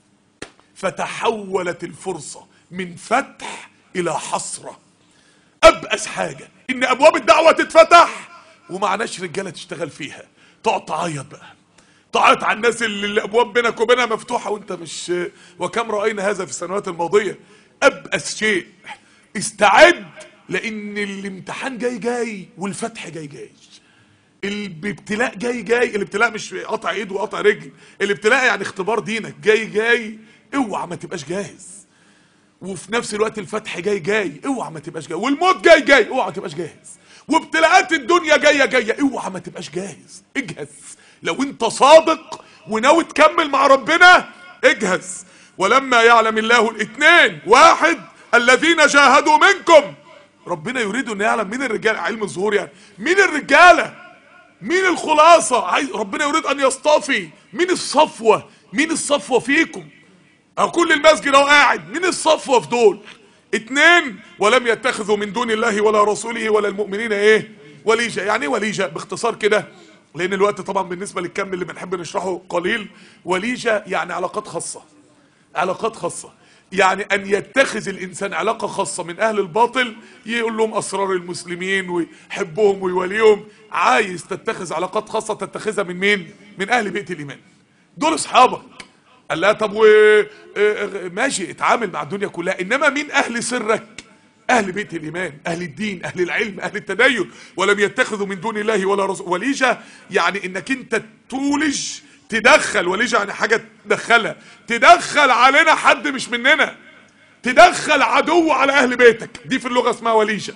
فتحولت الفرصة من فتح الى حسرة. ابأس حاجة ان ابواب الدعوة تتفتح ومعناش رجالة تشتغل فيها، تقعد تعيط بقى، تعيط على الناس اللي الابواب بينك وبينها مفتوحة وانت مش. وكم رأينا هذا في السنوات الماضية. ابأس شيء. استعد لان الامتحان جاي والفتح جاي. الابتلاء جاي. الابتلاء مش قطع ايد وقطع رجل، الابتلاء يعني اختبار دينك جاي. اوعى ما تبقاش جاهز. وفي نفس الوقت الفتح جاي. اوعى ما تبقاش جاهز. والموت جاي. اوعى ما تبقاش جاهز. وابتلاءات الدنيا جايه. اوعى ما تبقاش جاهز. اجهز. لو انت صادق وناوي تكمل مع ربنا اجهز. ولما يعلم الله الاثنين واحد الذين جاهدوا منكم. ربنا يريد ان يعلم مين الرجال، علم الظهور يعني، مين الرجاله، مين الخلاصه. ربنا يريد ان يصطفي مين الصفوه فيكم. او كل المسجد اهو قاعد، مين الصفوه في دول؟ اتنين ولم يتخذوا من دون الله ولا رسوله ولا المؤمنين وليجة. يعني ايه وليجة باختصار كده؟ لان الوقت طبعا بالنسبه للكم اللي بنحب نشرحه قليل. وليجة يعني علاقات خاصه. يعني ان يتخذ الانسان علاقه خاصه من اهل الباطل، يقول لهم اسرار المسلمين ويحبهم ويوليهم. عايز تتخذ علاقات خاصه تتخذها من مين؟ من اهل بيت الايمان. دول اصحابك. قال لا طب ماشي اتعامل مع الدنيا كلها، انما مين اهل سرك؟ اهل بيت الايمان، اهل الدين، اهل العلم، اهل التدين. ولم يتخذوا من دون الله ولا رسول. وليجة يعني انك انت تولج، تدخل. وليجة يعني حاجه تدخلها، تدخل علينا حد مش مننا، تدخل عدو على اهل بيتك. دي في اللغه اسمها وليجة.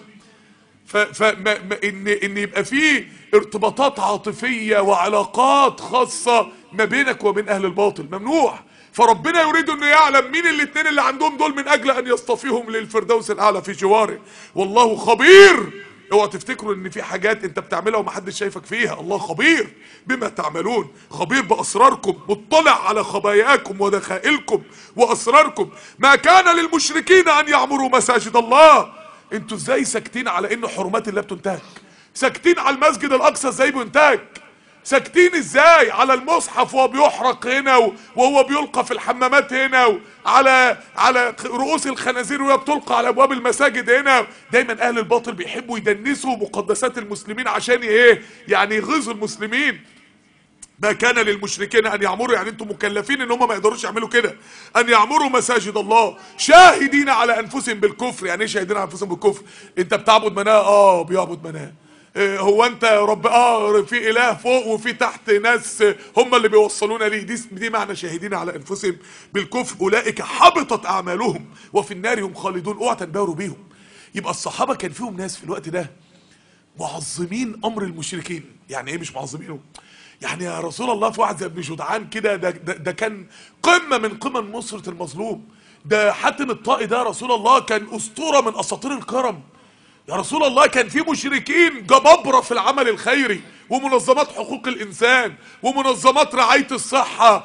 ان يبقى فيه ارتباطات عاطفيه وعلاقات خاصه ما بينك وبين اهل الباطل، ممنوع. فربنا يريد انه يعلم مين الاثنين اللي عندهم دول من اجل ان يصطفيهم للفردوس الاعلى في جواره. والله خبير. اوعى تفتكروا ان في حاجات انت بتعملها ومحدش شايفك فيها. الله خبير بما تعملون، خبير باسراركم، مطلع على خباياكم ودخائلكم واسراركم. ما كان للمشركين ان يعمروا مساجد الله. انتوا ازاي ساكتين على ان حرمات الله بتنتهك؟ ساكتين على المسجد الاقصى ازاي بينتهك؟ ساكتين ازاي على المصحف وهو بيحرق هنا وهو بيلقى في الحمامات هنا، على رؤوس الخنازير وهي بتلقى على ابواب المساجد هنا؟ دايما اهل الباطل بيحبوا يدنسوا مقدسات المسلمين عشان ايه؟ يعني يغيظوا المسلمين. ما كان للمشركين ان يعمروا، يعني انتم مكلفين ان هم ما يقدروش يعملوا كده، ان يعمروا مساجد الله شاهدين على انفسهم بالكفر. يعني ايه شاهدين على انفسهم بالكفر؟ انت بتعبد مناه؟ بيعبد مناه. هو انت يا رب في اله فوق وفي تحت ناس هم اللي بيوصلونا ليه. دي معنى شاهدين على انفسهم بالكفر. اولئك حبطت اعمالهم وفي النار هم خالدون. اوعى تنبهروا بيهم. يبقى الصحابه كان فيهم ناس في الوقت ده معظمين امر المشركين. يعني ايه مش معظمينه؟ يعني يا رسول الله في واحد زي ابن جدعان كده، ده كان قمه من قمم نصره المظلوم. ده حاتم الطائي ده رسول الله كان اسطوره من اساطير الكرم. يا رسول الله كان في مشركين جبابرة في العمل الخيري ومنظمات حقوق الإنسان ومنظمات رعاية الصحة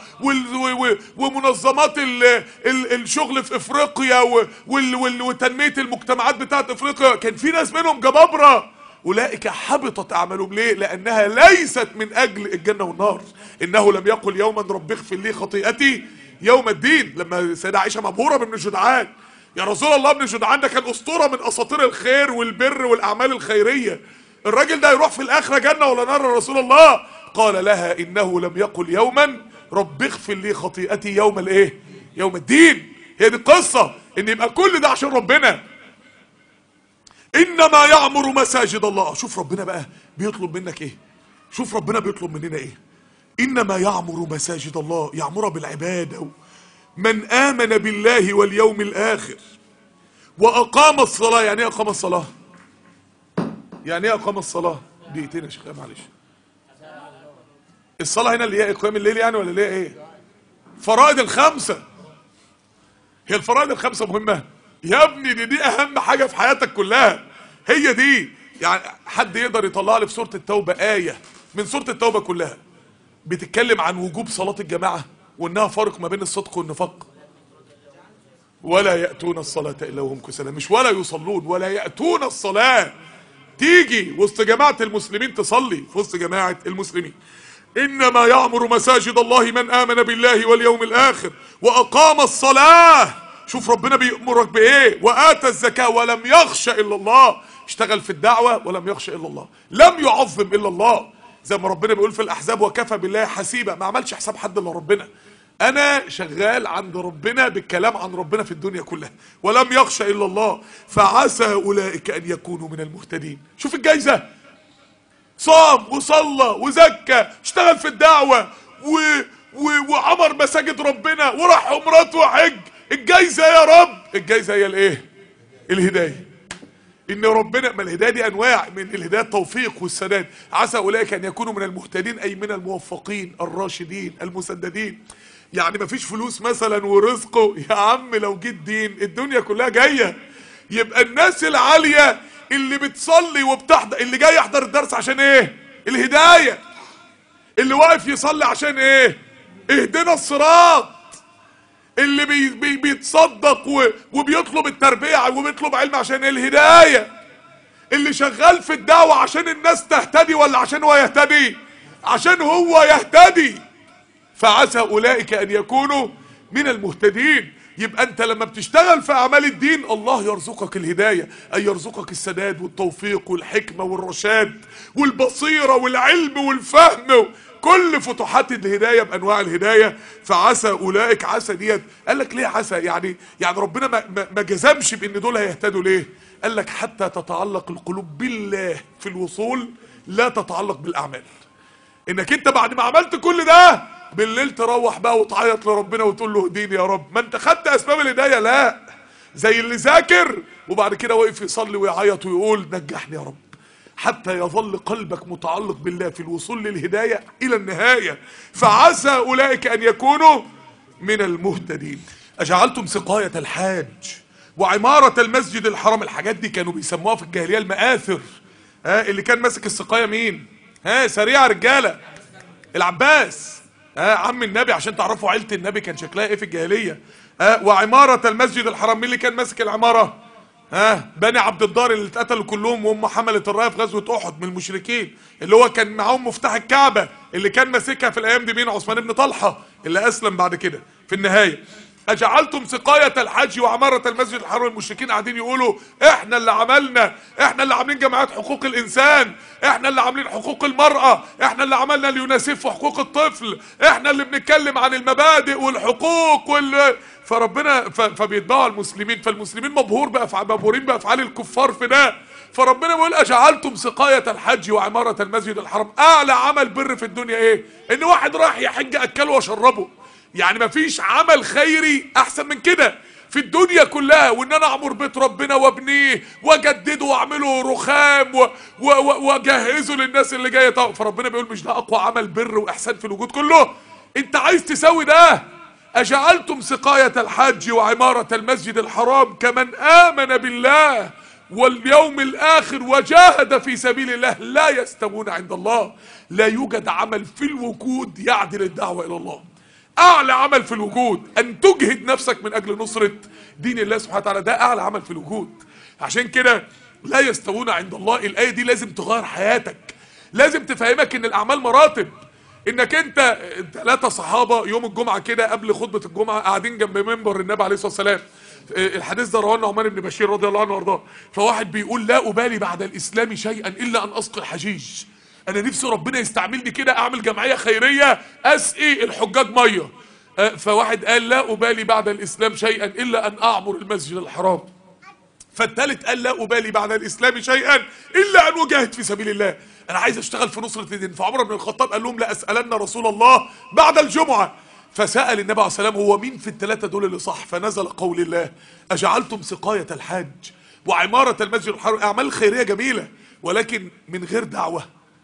ومنظمات الشغل في إفريقيا وتنمية المجتمعات بتاعت إفريقيا. كان في ناس منهم جبابرة. أولئك حبطت أعمالهم. ليه؟ لأنها ليست من أجل الجنة والنار. إنه لم يقل يوما رب اغفر لي خطيئتي يوم الدين. لما سيدة عائشة مبهورة بابن جدعان، يا رسول الله ابن جدعان ده كان اسطوره من اساطير الخير والبر والاعمال الخيريه. الراجل ده يروح في الاخره جنه ولا نار يا رسول الله؟ قال لها انه لم يقل يوما رب اغفر لي خطيئتي يوم الايه؟ يوم الدين. هي دي القصه، ان يبقى كل ده عشان ربنا. انما يعمر مساجد الله. شوف ربنا بقى بيطلب منك ايه، شوف ربنا بيطلب مننا ايه. انما يعمر مساجد الله، يعمر بالعباده. من آمن بالله واليوم الآخر وأقام الصلاة. يعني ايه أقام الصلاة؟ يعني ايه أقام الصلاة؟ دقيقتين يا شيخ معلش. الصلاة هنا اللي هي إقام الليل يعني، ولا اللي هي إيه؟ فرائض الخمسة. هي الفرائض الخمسة مهمة يا ابني، دي أهم حاجة في حياتك كلها. هي دي. يعني حد يقدر يطلع لي في سورة التوبة آية من سورة التوبة كلها بتتكلم عن وجوب صلاة الجماعة وانها فارق ما بين الصدق والنفاق. ولا يأتون الصلاة الا وهم كسالى، مش ولا يصلون، ولا يأتون الصلاة. تيجي وسط جماعة المسلمين تصلي في وسط جماعة المسلمين. انما يعمر مساجد الله من امن بالله واليوم الاخر واقام الصلاة. شوف ربنا بيأمرك بايه، وآتى الزكاة ولم يخش الا الله. اشتغل في الدعوة ولم يخش الا الله، لم يعظم الا الله. زي ما ربنا بيقول في الاحزاب وكفى بالله حسيبا، ما عملش حساب حد الا ربنا. انا شغال عند ربنا بالكلام عن ربنا في الدنيا كلها، ولم يخش الا الله. فعسى اولئك ان يكونوا من المهتدين. شوف الجايزة، صام وصلى وزكى، اشتغل في الدعوة وعمر مساجد ربنا وراح عمرات وحج. الجايزة يا رب، الجايزة هي الايه؟ الهداية. ان ربنا، ما الهداية دي انواع، من الهداية التوفيق والسداد. عسى اولئك ان يكونوا من المهتدين، اي من الموفقين الراشدين المسددين. يعني مفيش فلوس مثلا ورزقه، يا عم لو جيت دين الدنيا كلها جاية. يبقى الناس العالية اللي بتصلي وبتحضر، اللي جاي يحضر الدرس عشان ايه؟ الهداية. اللي واقف يصلي عشان ايه؟ اهدنا الصراط. اللي بيتصدق وبيطلب التربية وبيطلب علم عشان الهداية. اللي شغال في الدعوة عشان الناس تهتدي ولا عشان هو يهتدي؟ عشان هو يهتدي. فعسى أولئك أن يكونوا من المهتدين. يبقى أنت لما بتشتغل في أعمال الدين الله يرزقك الهداية، أي يرزقك السداد والتوفيق والحكمة والرشاد والبصيرة والعلم والفهم، كل فتوحات الهداية بأنواع الهداية. فعسى أولئك، عسى ديت قال لك ليه عسى؟ يعني ربنا ما جزمش بأن دول هيهتدوا ليه؟ قال لك حتى تتعلق القلوب بالله في الوصول، لا تتعلق بالأعمال. إنك أنت بعد ما عملت كل ده بالليل تروح بقى وتعيط لربنا وتقول له اهديني يا رب. ما انت خدت اسباب الهدايه؟ لا، زي اللي ذاكر وبعد كده وقف يصلي ويعيط ويقول نجحني يا رب، حتى يظل قلبك متعلق بالله في الوصول للهدايه الى النهايه. فعسى اولئك ان يكونوا من المهتدين. اجعلتم سقايه الحاج وعماره المسجد الحرام، الحاجات دي كانوا بيسموها في الجاهليه المآثر. اللي كان ماسك السقايه مين؟ سريع رجاله، العباس عم النبي، عشان تعرفوا عيلة النبي كان شكلها ايه في الجاهلية. وعمارة المسجد الحرام، مين اللي كان ماسك العمارة؟ بني عبد الدار اللي اتقتلوا كلهم وهم حملة الراية في غزوة احد من المشركين، اللي هو كان معاهم مفتاح الكعبة، اللي كان ماسكها في الايام دي مين؟ عثمان بن طلحة، اللي اسلم بعد كده في النهاية. اجعلتم سقاية الحج وعمارة المسجد الحرام، المشركين قاعدين يقولوا احنا اللي عملنا، احنا اللي عاملين جمعيات حقوق الانسان، احنا اللي عاملين حقوق المرأة، احنا اللي عملنا اليونسيف وحقوق الطفل، احنا اللي بنتكلم عن المبادئ والحقوق فربنا فبيتبعوا المسلمين، فالمسلمين مبهورين بافعال الكفار في ده. فربنا بيقول اجعلتم سقاية الحج وعمارة المسجد الحرام. اعلى عمل بر في الدنيا ايه؟ ان واحد راح يحج اكله وشربه. يعني مفيش عمل خيري احسن من كده في الدنيا كلها. وان انا اعمر بيت ربنا وابنيه واجدده واعمله رخام واجهزه للناس اللي جايه. فربنا بيقول مش ده اقوى عمل بر واحسان في الوجود كله؟ انت عايز تساوي ده؟ اجعلتم سقاية الحج وعمارة المسجد الحرام كمن امن بالله واليوم الاخر وجاهد في سبيل الله لا يستوون عند الله. لا يوجد عمل في الوجود يعدل الدعوة الى الله. اعلى عمل في الوجود ان تجهد نفسك من اجل نصرة دين الله سبحانه وتعالى، ده اعلى عمل في الوجود. عشان كده لا يستوون عند الله، الايه دي لازم تغير حياتك، لازم تفهمك ان الاعمال مراتب. انك انت 3 صحابه يوم الجمعه كده قبل خطبه الجمعه قاعدين جنب منبر النبي عليه الصلاه والسلام. الحديث ده رواه نعمان بن بشير رضي الله عنه وارضاه. فواحد بيقول لا ابالي بعد الاسلام شيئا الا ان اسقي الحجيج. انا نفسي ربنا يستعملني كده اعمل جمعيه خيريه اسقي الحجاج ميه. فواحد قال لا ابالي بعد الاسلام شيئا الا ان اعمر المسجد الحرام. فالثالث قال لا ابالي بعد الاسلام شيئا الا ان اجاهد في سبيل الله. انا عايز اشتغل في نصرة الدين. فعمر بن الخطاب قال لهم لا اسالن رسول الله بعد الجمعه. فسال النبي عليه السلام هو مين في الثلاثه دول اللي صح؟ فنزل قول الله اجعلتم سقايه الحاج وعماره المسجد الحرام. اعمال خيريه جميله ولكن من غير دعوه.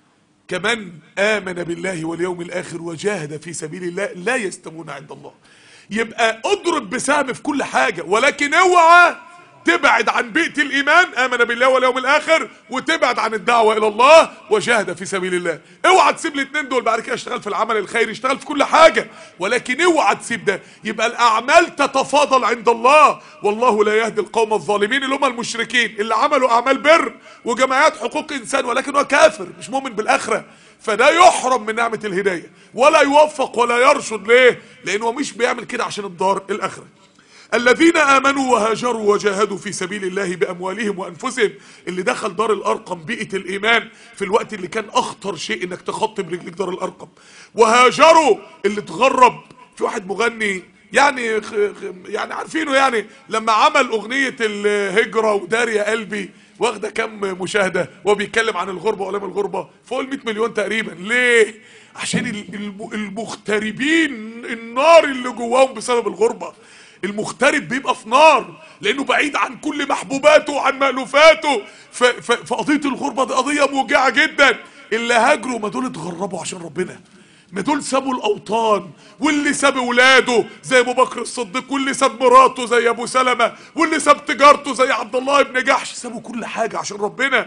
كمان آمن بالله واليوم الآخر وجاهد في سبيل الله لا يستوون عند الله. يبقى اضرب بسهم في كل حاجة، ولكن اوعى تبعد عن بيئة الإيمان، آمن بالله واليوم الآخر، وتبعد عن الدعوة إلى الله وجاهد في سبيل الله. اوعى تسيب الاثنين دول. بعد كده اشتغل في العمل الخيري، اشتغل في كل حاجة، ولكن اوعى تسيب ده. يبقى الأعمال تتفاضل عند الله، والله لا يهدي القوم الظالمين، اللي هم المشركين اللي عملوا أعمال بر وجمعيات حقوق إنسان ولكن هو كافر مش مؤمن بالآخرة، فده يحرم من نعمة الهداية ولا يوفق ولا يرشد. ليه؟ لأنه مش بيعمل كده عشان الدار الآخرة. الذين آمنوا وهاجروا وجاهدوا في سبيل الله بأموالهم وأنفسهم، اللي دخل دار الأرقم بيئة الإيمان في الوقت اللي كان أخطر شيء إنك تخطي برجلك دار الأرقم. وهاجروا اللي اتغرب. في واحد مغني يعني عارفينه، يعني لما عمل أغنية الهجرة ودار يا قلبي واخده كم مشاهدة وهو بيتكلم عن الغربة وآلام الغربة؟ فوق ال 100 مليون تقريبا. ليه؟ عشان المغتربين النار اللي جواهم بسبب الغربة. المغترب بيبقى في نار لانه بعيد عن كل محبوباته وعن مألوفاته. فقضية الغربة دي قضية موجعة جدا. اللي هاجروا ما دول اتغربوا عشان ربنا، ما دول سابوا الاوطان، واللي ساب ولاده زي ابو بكر الصديق، واللي ساب مراته زي ابو سلمة، واللي ساب تجارته زي عبد الله بن جحش. سابوا كل حاجة عشان ربنا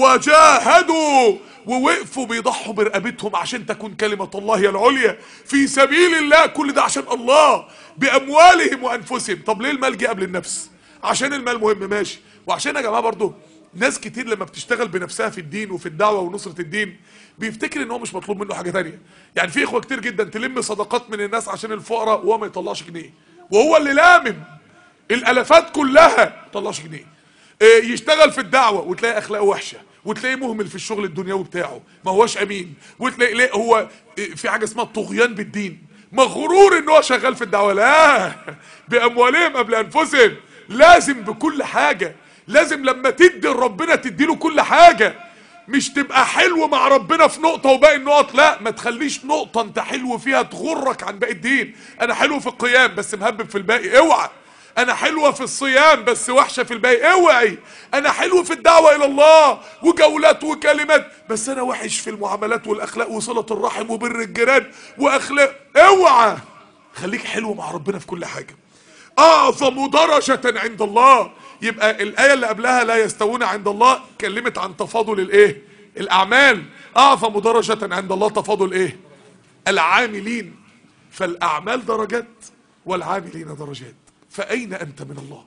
وجاهدوا ووقفوا بيضحوا برقبتهم عشان تكون كلمة الله هي العليا في سبيل الله. كل ده عشان الله بأموالهم وأنفسهم. طب ليه المال جه قبل النفس؟ عشان المال مهم ماشي، وعشان يا جماعة برضو ناس كتير لما بتشتغل بنفسها في الدين وفي الدعوة ونصرة الدين بيفتكر ان هو مش مطلوب منه حاجة تانية. يعني في اخوة كتير جدا تلم صدقات من الناس عشان الفقراء وهو ما يطلعش جنيه، وهو اللي لامم الالافات كلها ما يطلعش جنيه. يشتغل في الدعوة وتلاقي اخلاقه وحشة، وتلاقيه مهمل في الشغل الدنيوي بتاعه، ما هوش امين، وتلاقي هو في حاجة اسمها الطغيان بالدين، مغرور ان هو شغال في الدعوة. لا، باموالهم قبل انفسهم. لازم بكل حاجة، لازم لما تدي لربنا تديله كل حاجة. مش تبقى حلو مع ربنا في نقطة وباقي النقط، لا، ما تخليش نقطة انت حلو فيها تغرك عن باقي الدين. انا حلو في القيام بس مهبب في الباقي، اوعى. انا حلوة في الصيام بس وحشة في الباقي، اوعي. انا حلو في الدعوة الى الله وجولات وكلمات بس انا وحش في المعاملات والاخلاق وصلة الرحم وبر الجيران واخلاق، اوعى. خليك حلو مع ربنا في كل حاجة. اعظم درجة عند الله. يبقى الآية اللي قبلها لا يستوون عند الله كلمت عن تفاضل الايه؟ الاعمال. اعظم درجة عند الله تفاضل ايه؟ العاملين. فالاعمال درجات والعاملين درجات. فاين انت من الله؟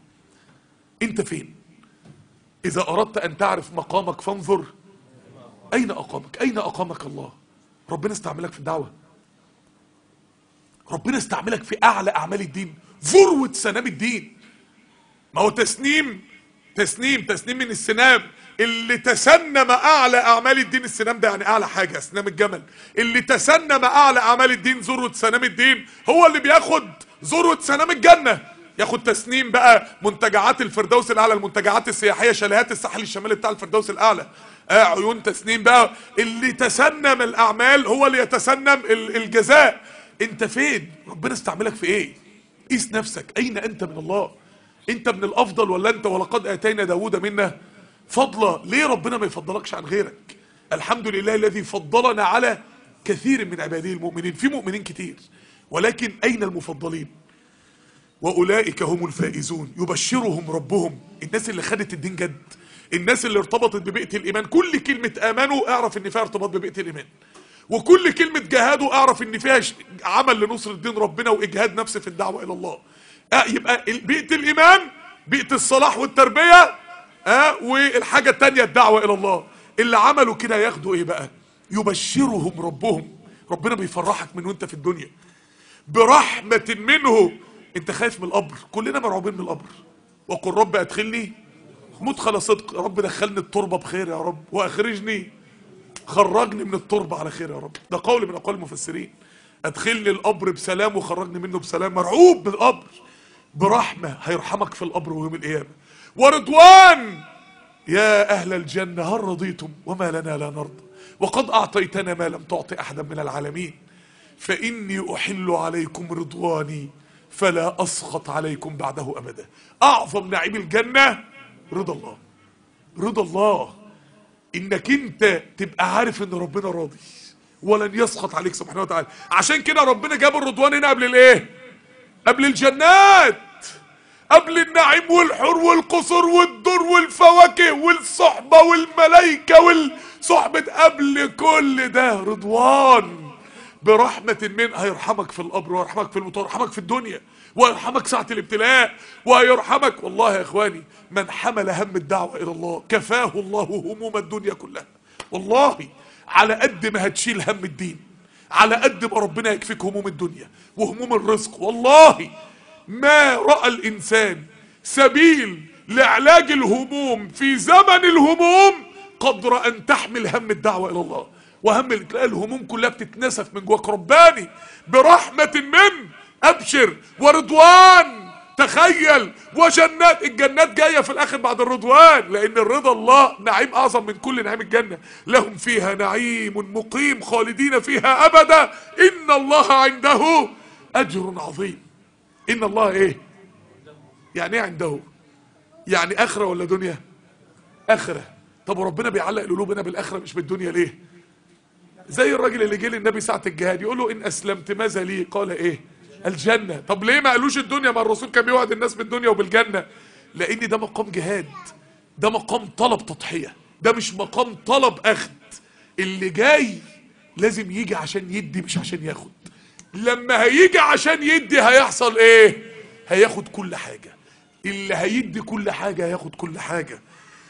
انت فين؟ اذا اردت ان تعرف مقامك فانظر اين اقامك. اين اقامك الله؟ ربنا استعملك في الدعوة، ربنا استعملك في اعلى اعمال الدين، ذروة سنام الدين. ما هو تسنيم من السنام. اللي تسنم اعلى اعمال الدين، السنام ده يعني اعلى حاجة، سنام الجمل. اللي تسنم اعلى اعمال الدين ذروة سنام الدين هو اللي بياخد ذروة سنام الجنة. ياخد تسنيم بقى منتجعات الفردوس الاعلى، المنتجعات السياحية، شاليهات الساحل الشمالي بتاع الفردوس الاعلى، عيون تسنيم بقى. اللي تسنم الاعمال هو اللي يتسنم الجزاء. انت فين؟ ربنا استعملك في ايه؟ قيس نفسك، اين انت من الله؟ انت من الافضل ولا انت ولقد اتينا داود منا فضلا؟ ليه ربنا ما يفضلكش عن غيرك؟ الحمد لله الذي فضلنا على كثير من عباده المؤمنين. في مؤمنين كتير ولكن اين المفضلين؟ واولئك هم الفائزون يبشرهم ربهم. الناس اللي خدت الدين جد، الناس اللي ارتبطت ببيئة الايمان. كل كلمة امنوا اعرف ان فيها ارتباط ببيئة الايمان، وكل كلمة جهادوا اعرف ان فيها عمل لنصر الدين ربنا واجهاد نفس في الدعوة الى الله. يبقى بيئة الايمان، بيئة الصلاح والتربية، والحاجة التانية الدعوة الى الله. اللي عملوا كده ياخدوا ايه بقى؟ يبشرهم ربهم. ربنا بيفرحك من وانت في الدنيا برحمة منه. انت خايف من القبر، كلنا مرعوبين من القبر. وقل رب ادخلني مدخل صدق. يا رب دخلني التربة بخير يا رب، واخرجني خرجني من التربة على خير يا رب. ده قول من اقوال المفسرين. ادخلني القبر بسلام وخرجني منه بسلام. مرعوب من القبر، برحمة هيرحمك في القبر ويوم القيامة. ورضوان. يا اهل الجنة هل رضيتم وما لنا لا نرضى وقد اعطيتنا ما لم تعطي احدا من العالمين فاني احل عليكم رضواني فلا اسخط عليكم بعده ابدا. اعظم نعيم الجنة رضا الله. رضا الله، انك انت تبقى عارف ان ربنا راضي ولن يسخط عليك سبحانه وتعالى. عشان كده ربنا جاب الرضوان هنا قبل الايه؟ قبل الجنات. قبل النعيم والحور والقصور والدور والفواكه والصحبة والملائكة والصحبة، قبل كل ده رضوان برحمة منه. هيرحمك في القبر ويرحمك في الموت ويرحمك في الدنيا ويرحمك ساعة الابتلاء ويرحمك. والله يا اخواني من حمل هم الدعوة الى الله كفاه الله هموم الدنيا كلها. والله على قد ما هتشيل هم الدين على قد ما ربنا يكفيك هموم الدنيا وهموم الرزق. والله ما رأى الانسان سبيل لعلاج الهموم في زمن الهموم قدر ان تحمل هم الدعوة الى الله، وهم تلاقي الهموم كلها بتتنسف من جواك رباني برحمة من ابشر ورضوان. تخيل وجنات، الجنات جاية في الاخر بعد الرضوان، لان الرضا الله نعيم اعظم من كل نعيم الجنة. لهم فيها نعيم مقيم خالدين فيها ابدا ان الله عنده اجر عظيم. ان الله ايه؟ يعني ايه عنده؟ يعني اخرة ولا دنيا؟ اخرة. طب وربنا بيعلق قلوبنا بالاخرة مش بالدنيا ليه؟ زي الراجل اللي جه للنبي ساعة الجهاد يقول له ان اسلمت ماذا لي؟ قال ايه؟ الجنة. طب ليه ما قالوش الدنيا؟ ما الرسول كان بيوعد الناس بالدنيا وبالجنة. لان ده مقام جهاد، ده مقام طلب تضحية، ده مش مقام طلب اخد. اللي جاي لازم يجي عشان يدي مش عشان ياخد. لما هيجي عشان يدي هيحصل ايه؟ هياخد كل حاجة. اللي هيدي كل حاجة هياخد كل حاجة.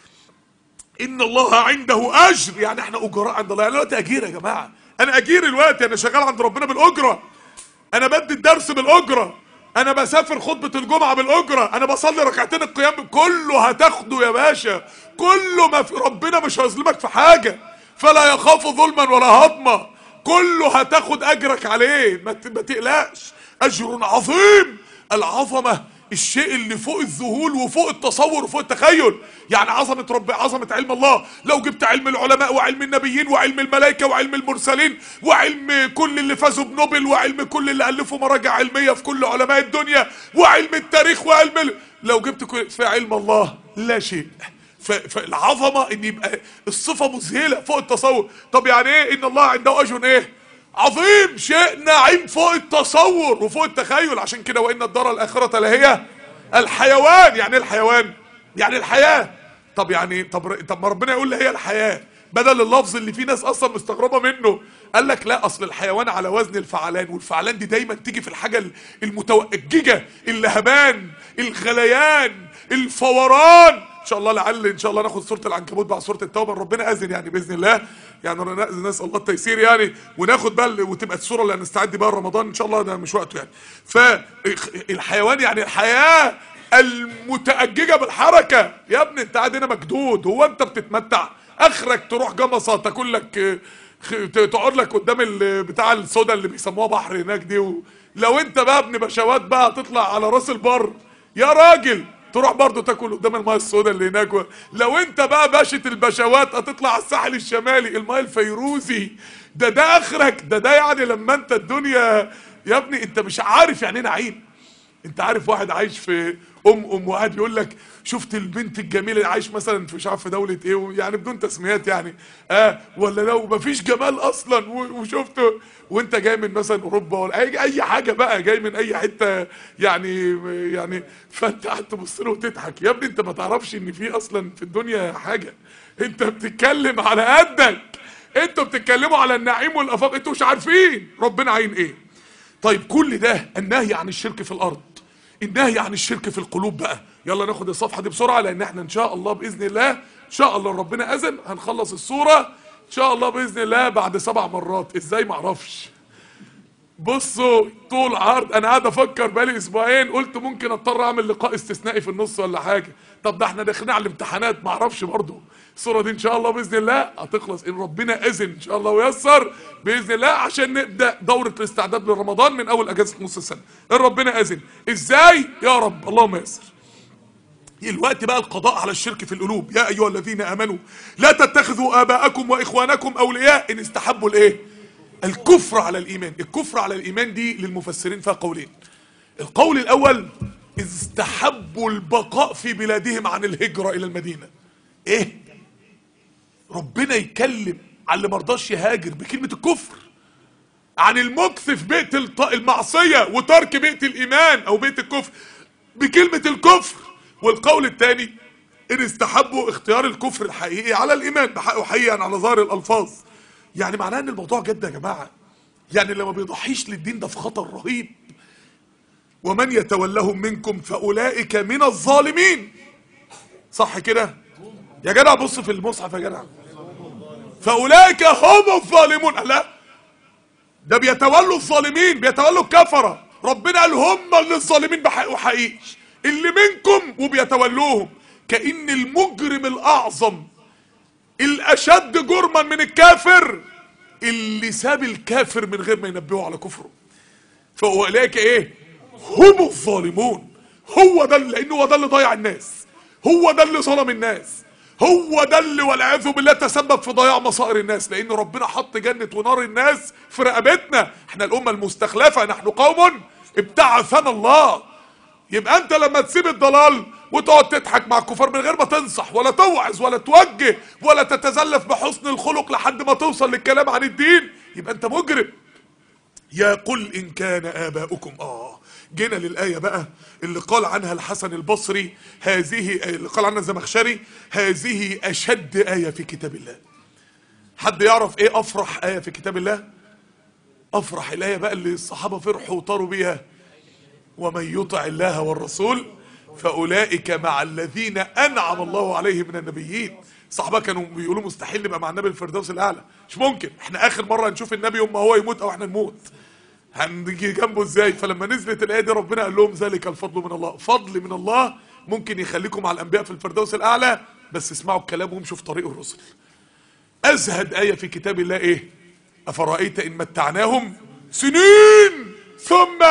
ان الله عنده اجر، يعني احنا اجراء عند الله. يعني دلوقتي اجير يا جماعة، انا اجير الوقت، انا شغال عند ربنا بالاجرة، انا بدي الدرس بالاجرة، انا بسافر خطبة الجمعة بالاجرة، انا بصلي ركعتين القيام، كله هتاخده يا باشا. كله ما في ربنا مش هيظلمك في حاجة، فلا يخاف ظلما ولا هضما، كله هتاخد اجرك عليه، ما تقلقش. اجر عظيم. العظمة الشيء اللي فوق الذهول وفوق التصور وفوق التخيل. يعني عظمة رب، عظمة علم الله، لو جبت علم العلماء وعلم النبيين وعلم الملائكة وعلم المرسلين وعلم كل اللي فازوا بنوبل وعلم كل اللي ألفوا مراجع علمية في كل علماء الدنيا وعلم التاريخ وعلم لو جبت في علم الله لا شيء. فالعظمة ان يبقى الصفة مذهلة فوق التصور. طب يعني ايه ان الله عنده اجر ايه؟ عظيم، شيء نعيم فوق التصور وفوق التخيل. عشان كده وان الدار الاخرة لهي الحيوان. يعني ايه الحيوان؟ يعني الحياة. طب يعني طب ما ربنا يقول هي الحياة بدل اللفظ اللي فيه ناس اصلا مستغربة منه. قال لك لا، اصل الحيوان على وزن الفعلان، والفعلان دي دايما تيجي في الحاجة المتوججة، اللهبان، الغليان، الفوران. ان شاء الله لعل ان شاء الله ناخد سوره العنكبوت بعد سوره التوبه، ربنا اذن يعني باذن الله، يعني نسال الله التيسير يعني، وناخد بقى وتبقى السوره اللي هنستعد بقى رمضان ان شاء الله، ده مش وقته يعني. فالحيوان يعني الحياه المتأججة بالحركه. يا ابني انت قاعد هنا مجدود، هو انت بتتمتع؟ اخرك تروح جمصه تاكل لك، تقعد لك قدام بتاع السودا اللي بيسموها بحر هناك دي، لو انت بقى ابن بشوات بقى تطلع على راس البر يا راجل تروح برضو تاكل قدام الماء السوداء اللي هناك. لو انت بقى باشا البشوات هتطلع على الساحل الشمالي الماء الفيروزي. ده اخرك. ده يعني لما انت الدنيا يا ابني انت مش عارف يعني ايه نعيم. انت عارف واحد عايش في وقاعد يقول لك شفت البنت الجميله اللي عايش مثلا في مش عارف في دوله ايه، يعني بدون تسميات يعني، ولا لو مفيش جمال اصلا وشفته وانت جاي من مثلا اوروبا ولا اي حاجه بقى، جاي من اي حته يعني فانت قاعد تبص له وتضحك. يا ابني انت ما تعرفش ان في اصلا في الدنيا حاجه، انت بتتكلم على قدك، انتوا بتتكلموا على النعيم والافاق، انتوا مش عارفين ربنا عين ايه. طيب كل ده النهي عن الشرك في الارض، النهي عن الشرك في القلوب بقى. يلا ناخد الصفحة دي بسرعة، لان احنا ان شاء الله بإذن الله ان شاء الله ربنا اذن هنخلص السورة ان شاء الله بإذن الله بعد 7 مرات. ازاي معرفش. بصوا طول عرض انا قاعد افكر بقالي اسبوعين، قلت ممكن اضطر اعمل لقاء استثنائي في النص ولا حاجة. طب ده احنا داخلين على الامتحانات، معرفش برضه. الصورة دي ان شاء الله بإذن الله هتخلص ان ربنا اذن ان شاء الله ويسر بإذن الله، عشان نبدأ دورة الاستعداد لرمضان من اول اجازة نص السنة ان ربنا اذن. ازاي يا رب؟ اللهم يسر. الوقت بقى القضاء على الشرك في القلوب. يا ايها الذين امنوا لا تتخذوا اباءكم واخوانكم اولياء ان استحبوا الايه؟ الكفر على الايمان. الكفر على الايمان دي للمفسرين فيها قولين. القول الاول استحبوا البقاء في بلادهم عن الهجرة الى المدينة. ايه؟ ربنا يكلم على اللي مرضاش يهاجر بكلمة الكفر، عن المكث في بيئة المعصية وترك بيئة الايمان او بيئة الكفر بكلمة الكفر. والقول الثاني ان استحبوا اختيار الكفر الحقيقي على الايمان بحقه حقيقا على ظاهر الالفاظ. يعني معناه ان الموضوع جد يا جماعة. يعني اللي ما بيضحيش للدين ده في خطر رهيب. ومن يتولهم منكم فاولئك من الظالمين. صح كده يا جدع؟ بص في المصحف يا جدع، فاولئك هم الظالمون. لا، ده بيتولوا الظالمين، بيتولوا الكفرة. ربنا قال هم اللي الظالمين بحق وحقيقي، اللي منكم وبيتولوهم. كأن المجرم الأعظم الأشد جرما من الكافر اللي ساب الكافر من غير ما ينبهه على كفره. فأولئك ايه؟ هم الظالمون. هو ده، لأنه هو ده اللي ضيع الناس، هو ده اللي ظلم الناس، هو ده اللي والعياذ بالله تسبب في ضياع مصائر الناس. لأن ربنا حط جنة ونار الناس في رقبتنا. احنا الأمة المستخلفة، نحن قوم ابتعثنا الله. يبقى انت لما تسيب الضلال وتقعد تضحك مع الكفار من غير ما تنصح ولا توعظ ولا توجه ولا تتزلف بحسن الخلق لحد ما توصل للكلام عن الدين، يبقى انت مجرم. يا قل ان كان اباؤكم. جينا للآية بقى اللي قال عنها الحسن البصري، هذه اللي قال عنها الزمخشري، هذه أشد آية في كتاب الله. حد يعرف ايه أفرح آية في كتاب الله؟ أفرح الآية بقى اللي الصحابة فرحوا وطاروا بيها، ومن يطع الله والرسول فأولئك مع الذين أنعم الله عليهم من النبيين. الصحابة كانوا بيقولوا مستحيل نبقى مع النبي الفردوس الأعلى، مش ممكن. احنا آخر مرة نشوف النبي يوم ما هو يموت أو احنا نموت، هنجي جنبه ازاي؟ فلما نزلت الآية دي ربنا قال لهم ذلك الفضل من الله. فضل من الله ممكن يخليكم مع الأنبياء في الفردوس الأعلى، بس اسمعوا الكلام وامشوا في طريق الرسل. أزهد آية في كتاب الله ايه؟ أفرأيت إن متعناهم سنين ثم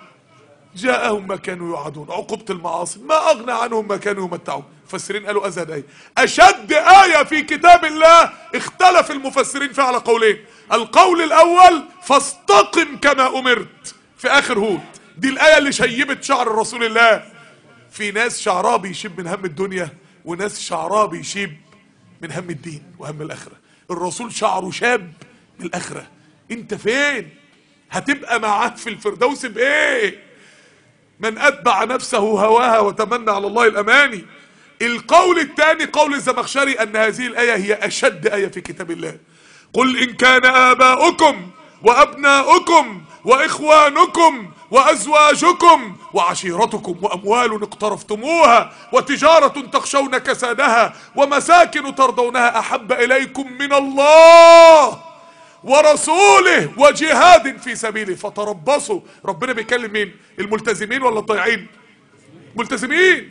جاءهم ما كانوا يوعدون. عقوبة المعاصي ما أغنى عنهم ما كانوا يمتعون. المفسرين قالوا أزهد آية، أشد آية في كتاب الله. اختلف المفسرين فيها على قولين. القول الأول فاستقم كما أمرت في آخر هود، دي الآية اللي شيبت شعر رسول الله. في ناس شعرها بيشيب من هم الدنيا، وناس شعرها بيشيب من هم الدين وهم الآخرة. الرسول شعره شاب من الآخرة. انت فين؟ هتبقى معاه في الفردوس بإيه؟ من أتبع نفسه هواها وتمنى على الله الأماني. القول الثاني قول الزمخشري أن هذه الآية هي أشد آية في كتاب الله. قل إن كان آباؤكم وأبناؤكم وإخوانكم وأزواجكم وعشيرتكم وأموال اقترفتموها وتجارة تخشون كسادها ومساكن ترضونها أحب إليكم من الله ورسوله وجهاد في سبيله فتربصوا. ربنا بيكلم مين؟ الملتزمين ولا الضايعين؟ ملتزمين.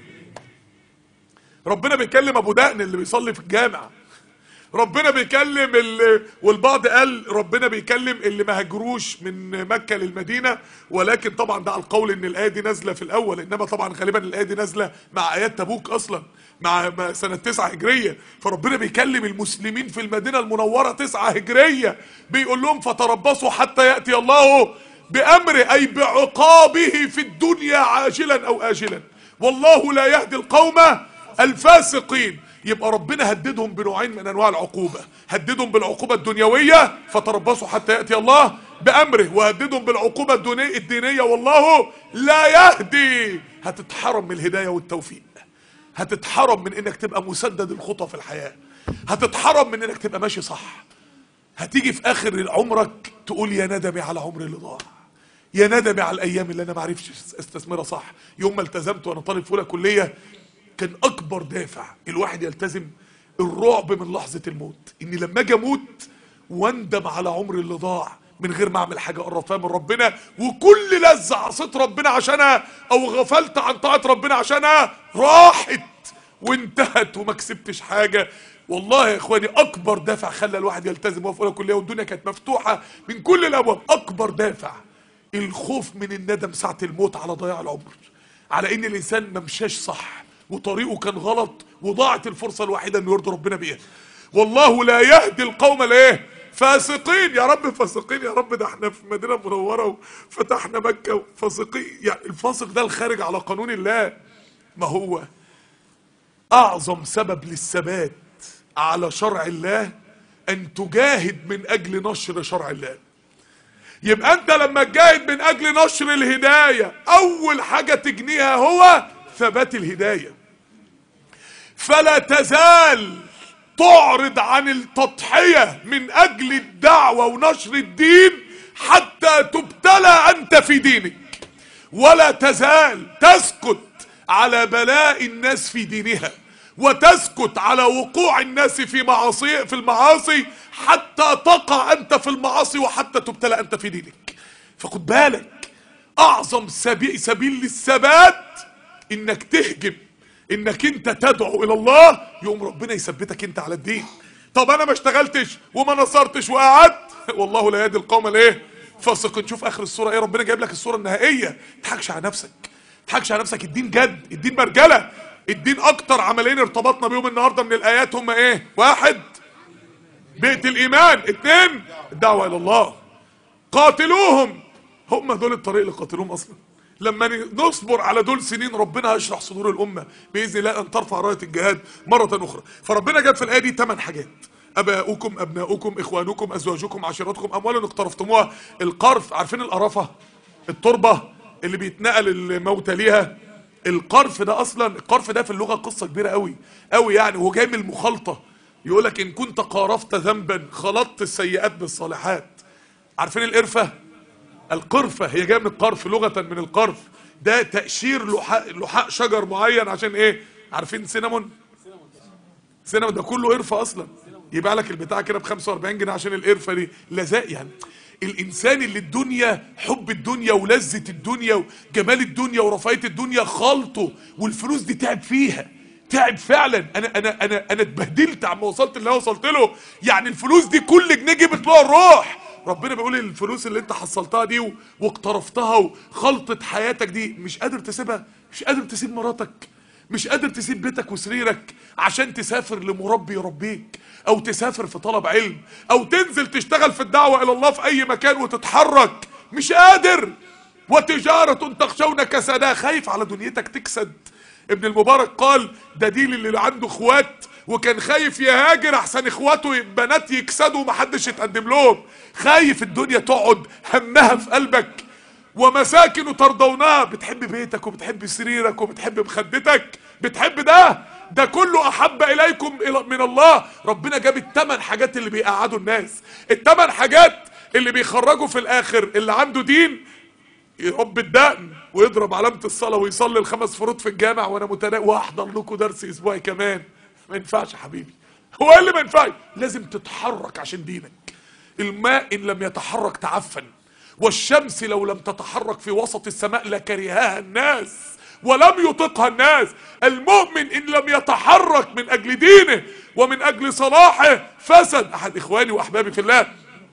ربنا بيكلم ابو دقن اللي بيصلي في الجامع. ربنا بيكلم والبعض قال ربنا بيكلم اللي ما هاجروش من مكة للمدينة، ولكن طبعا ده على القول ان الايه دي نازله في الاول، انما طبعا غالبا الايه دي نازله مع ايات تبوك اصلا مع سنة 9 هجرية. فربنا بيكلم المسلمين في المدينة المنورة 9 هجرية، بيقول لهم فتربصوا حتى يأتي الله بأمره، أي بعقابه في الدنيا عاجلا أو آجلا، والله لا يهدي القوم الفاسقين. يبقى ربنا هددهم بنوعين من أنواع العقوبة، هددهم بالعقوبة الدنيوية فتربصوا حتى يأتي الله بأمره، وهددهم بالعقوبة الدينية والله لا يهدي. هتتحرم من الهداية والتوفيق، هتتحرم من انك تبقى مسدد الخطى في الحياة، هتتحرم من انك تبقى ماشي صح. هتيجي في اخر عمرك تقول يا ندمي على عمري اللي ضاع، يا ندمي على الايام اللي انا ما عرفتش استثمرها صح. يوم ما التزمت وانا طالب في اولى كلية كان اكبر دافع الواحد يلتزم الرعب من لحظة الموت، اني لما اجي اموت واندم على عمري اللي ضاع من غير ما اعمل حاجه قرفها من ربنا، وكل لذة عصيت ربنا عشانها او غفلت عن طاعة ربنا عشانها راحت وانتهت وما كسبتش حاجه. والله يا اخواني اكبر دافع خلى الواحد يلتزم وهو في اولى كليه والدنيا كانت مفتوحه من كل الابواب، اكبر دافع الخوف من الندم ساعه الموت على ضياع العمر، على ان الانسان ما مشاش صح وطريقه كان غلط وضاعت الفرصه الوحيده انه يرضي ربنا بيها. والله لا يهدي القوم الايه؟ فاسقين. يا رب فاسقين يا رب، ده احنا في مدينه منوره وفتحنا مكه وفاسقين. يعني الفاسق ده الخارج على قانون الله. ما هو اعظم سبب للثبات على شرع الله ان تجاهد من اجل نشر شرع الله. يبقى انت لما تجاهد من اجل نشر الهداية اول حاجة تجنيها هو ثبات الهداية. فلا تزال تعرض عن التضحية من اجل الدعوة ونشر الدين حتى تبتلى انت في دينك، ولا تزال تسكت على بلاء الناس في دينها، وتسكت على وقوع الناس في المعاصي حتى تقع انت في المعاصي وحتى تبتلى انت في دينك. فخد بالك، اعظم سبيل للثبات انك تهجم، انك انت تدعو الى الله، يقوم ربنا يثبتك انت على الدين. طب انا ما اشتغلتش وما نصرتش وقعدت، والله لا يهدي القوم الايه فاسق. نشوف اخر السوره ايه، ربنا جايب لك السوره النهائيه. ما تضحكش على نفسك، ما تضحكش على نفسك، الدين جد، الدين مرجله، الدين اكتر عملين ارتبطنا بيهم النهارده من الايات هم ايه؟ واحد، بيت الايمان. اتنين، الدعوه الى الله. قاتلوهم، هم دول الطريق اللي قاتلوهم اصلا. لما نصبر على دول سنين ربنا هيشرح صدور الامه باذن الله ان ترفع رايه الجهاد مره اخرى. فربنا جاب في الايه دي 8 حاجات: اباؤكم، ابناؤكم، اخوانكم، ازواجكم، عشيرتكم، اموال اقترفتموها. القرف، عارفين القرافه؟ التربه اللي بيتنقل الموتى ليها. القرف ده اصلا، القرف ده في اللغه قصه كبيره قوي قوي يعني، وهو جاي من المخالطه. يقول لك ان كنت قارفت ذنبا خلطت السيئات بالصالحات. عارفين القرفه؟ القرفه هي جايه من القرف، لغه من القرف. ده تقشير لحاء شجر معين. عشان ايه؟ عارفين سينامون؟ سينامون ده كله قرفه اصلا. يبيع لك البتاع كده ب 45 جنيه عشان القرفه دي لزاق يعني. الانسان اللي الدنيا، حب الدنيا ولذة الدنيا وجمال الدنيا ورفاهية الدنيا خالطه، والفلوس دي تعب فيها، تعب فعلا. انا اتبهدلت عما وصلت اللي انا وصلت له. يعني الفلوس دي كل جنيه جبت له الروح. ربنا بيقول الفلوس اللي انت حصلتها دي واقترفتها وخلطت حياتك دي، مش قادر تسيبها، مش قادر تسيب مراتك، مش قادر تسيب بيتك وسريرك عشان تسافر لمربي يربيك، او تسافر في طلب علم، او تنزل تشتغل في الدعوة الى الله في اي مكان وتتحرك، مش قادر. وتجارة تخشون كسادها، خايف على دنيتك تكسد. ابن المبارك قال ده دي اللي عنده اخوات وكان خايف يهاجر احسن اخواته بنات يكسدوا ومحدش يتقدم لهم. خايف الدنيا تقعد همها في قلبك. ومساكن ترضونها، بتحب بيتك وبتحب سريرك وبتحب مخدتك، بتحب ده كله احب اليكم من الله. ربنا جاب ال8 حاجات اللي بيقعدوا الناس، ال8 حاجات اللي بيخرجوا في الاخر اللي عنده دين يرب الدقن ويضرب علامة الصلاة ويصلي ال5 فروض في الجامع وانا متناقض واحضر لكم درس اسبوعي كمان. ما ينفعش يا حبيبي. هو ايه اللي ما ينفعش؟ لازم تتحرك عشان دينك. الماء ان لم يتحرك تعفن، والشمس لو لم تتحرك في وسط السماء لكرهها الناس ولم يطقها الناس. المؤمن ان لم يتحرك من اجل دينه ومن اجل صلاحه فسد. احد اخواني واحبابي في الله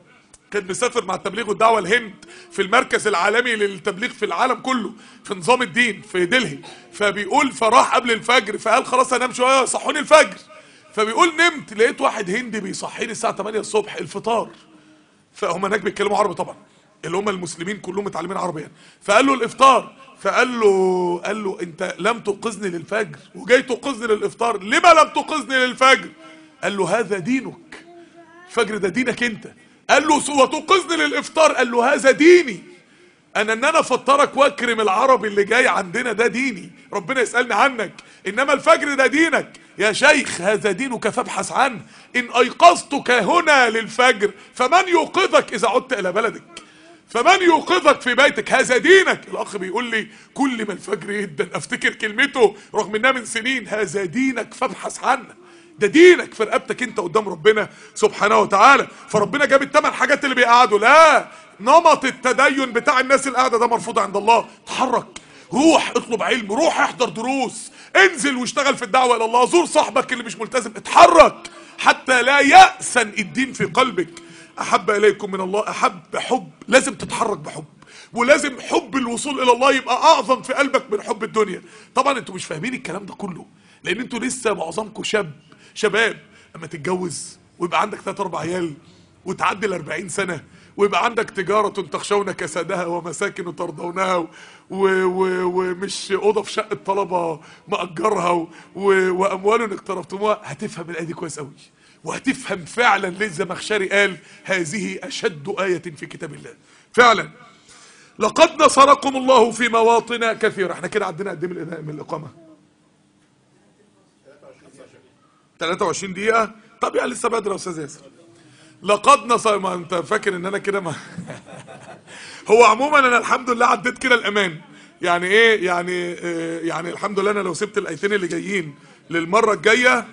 كان مسافر مع التبليغ والدعوه الهند في المركز العالمي للتبليغ في العالم كله في نظام الدين في دلهي. فبيقول فراح قبل الفجر، فقال خلاص انام شويه صحوني الفجر. فبيقول نمت لقيت واحد هندي بيصحيني الساعه 8 الصبح الفطار. فهم هناك بيتكلموا عربي طبعا، اللي هم المسلمين كلهم متعلمين عربي يعني. فقال له الافطار، فقال له انت لم توقظني للفجر وجاي توقظني للافطار، لما لم توقظني للفجر؟ قال له هذا دينك، الفجر ده دينك انت. قال له وتوقظني للافطار؟ قال له هذا ديني، ان انا افطرك واكرم العربي اللي جاي عندنا ده ديني، ربنا يسألني عنك. انما الفجر ده دينك يا شيخ، هذا دينك فابحث عنه. ان ايقظتك هنا للفجر فمن يوقظك اذا عدت الى بلدك، فمن يوقظك في بيتك، هذا دينك. الاخ بيقول لي كل ما الفجر يدن افتكر كلمته رغم انها من سنين، هذا دينك فابحث عنه. ده دينك في رقبتك انت قدام ربنا سبحانه وتعالى. فربنا جاب ال8 حاجات اللي بيقعدوا. لا، نمط التدين بتاع الناس اللي قاعده ده مرفوض عند الله. اتحرك، روح اطلب علم، روح احضر دروس، انزل واشتغل في الدعوه الى الله، زور صاحبك اللي مش ملتزم، اتحرك حتى لا يأسن الدين في قلبك. احب اليكم من الله، احب حب، لازم تتحرك بحب، ولازم حب الوصول الى الله يبقى اعظم في قلبك من حب الدنيا. طبعا انتوا مش فاهمين الكلام ده كله لان انتوا لسه معظمكم شباب. اما تتجوز ويبقى عندك 3-4 عيال وتعدي ال40 سنه ويبقى عندك تجاره تخشون كسادها ومساكن ترضونها ومش اوضه في شقه طلبه مأجرها واموال اقترفتموها، هتفهم الايه دي كويس قوي، وهتفهم فعلا ليه الزمخشري قال هذه اشد ايه في كتاب الله. فعلا لقد نصركم الله في مواطن كثيرة. احنا كده عدينا قد ايه من الإقامة؟ 23 دقيقة. طب يعني لسه بدري يا أستاذ ياسر. لقد نصر، ما أنت فاكر إن أنا كده ما هو عموما أنا الحمد لله عديت كده الأمان. يعني إيه؟ يعني الحمد لله أنا لو سبت الآيتين اللي جايين للمرة الجاية.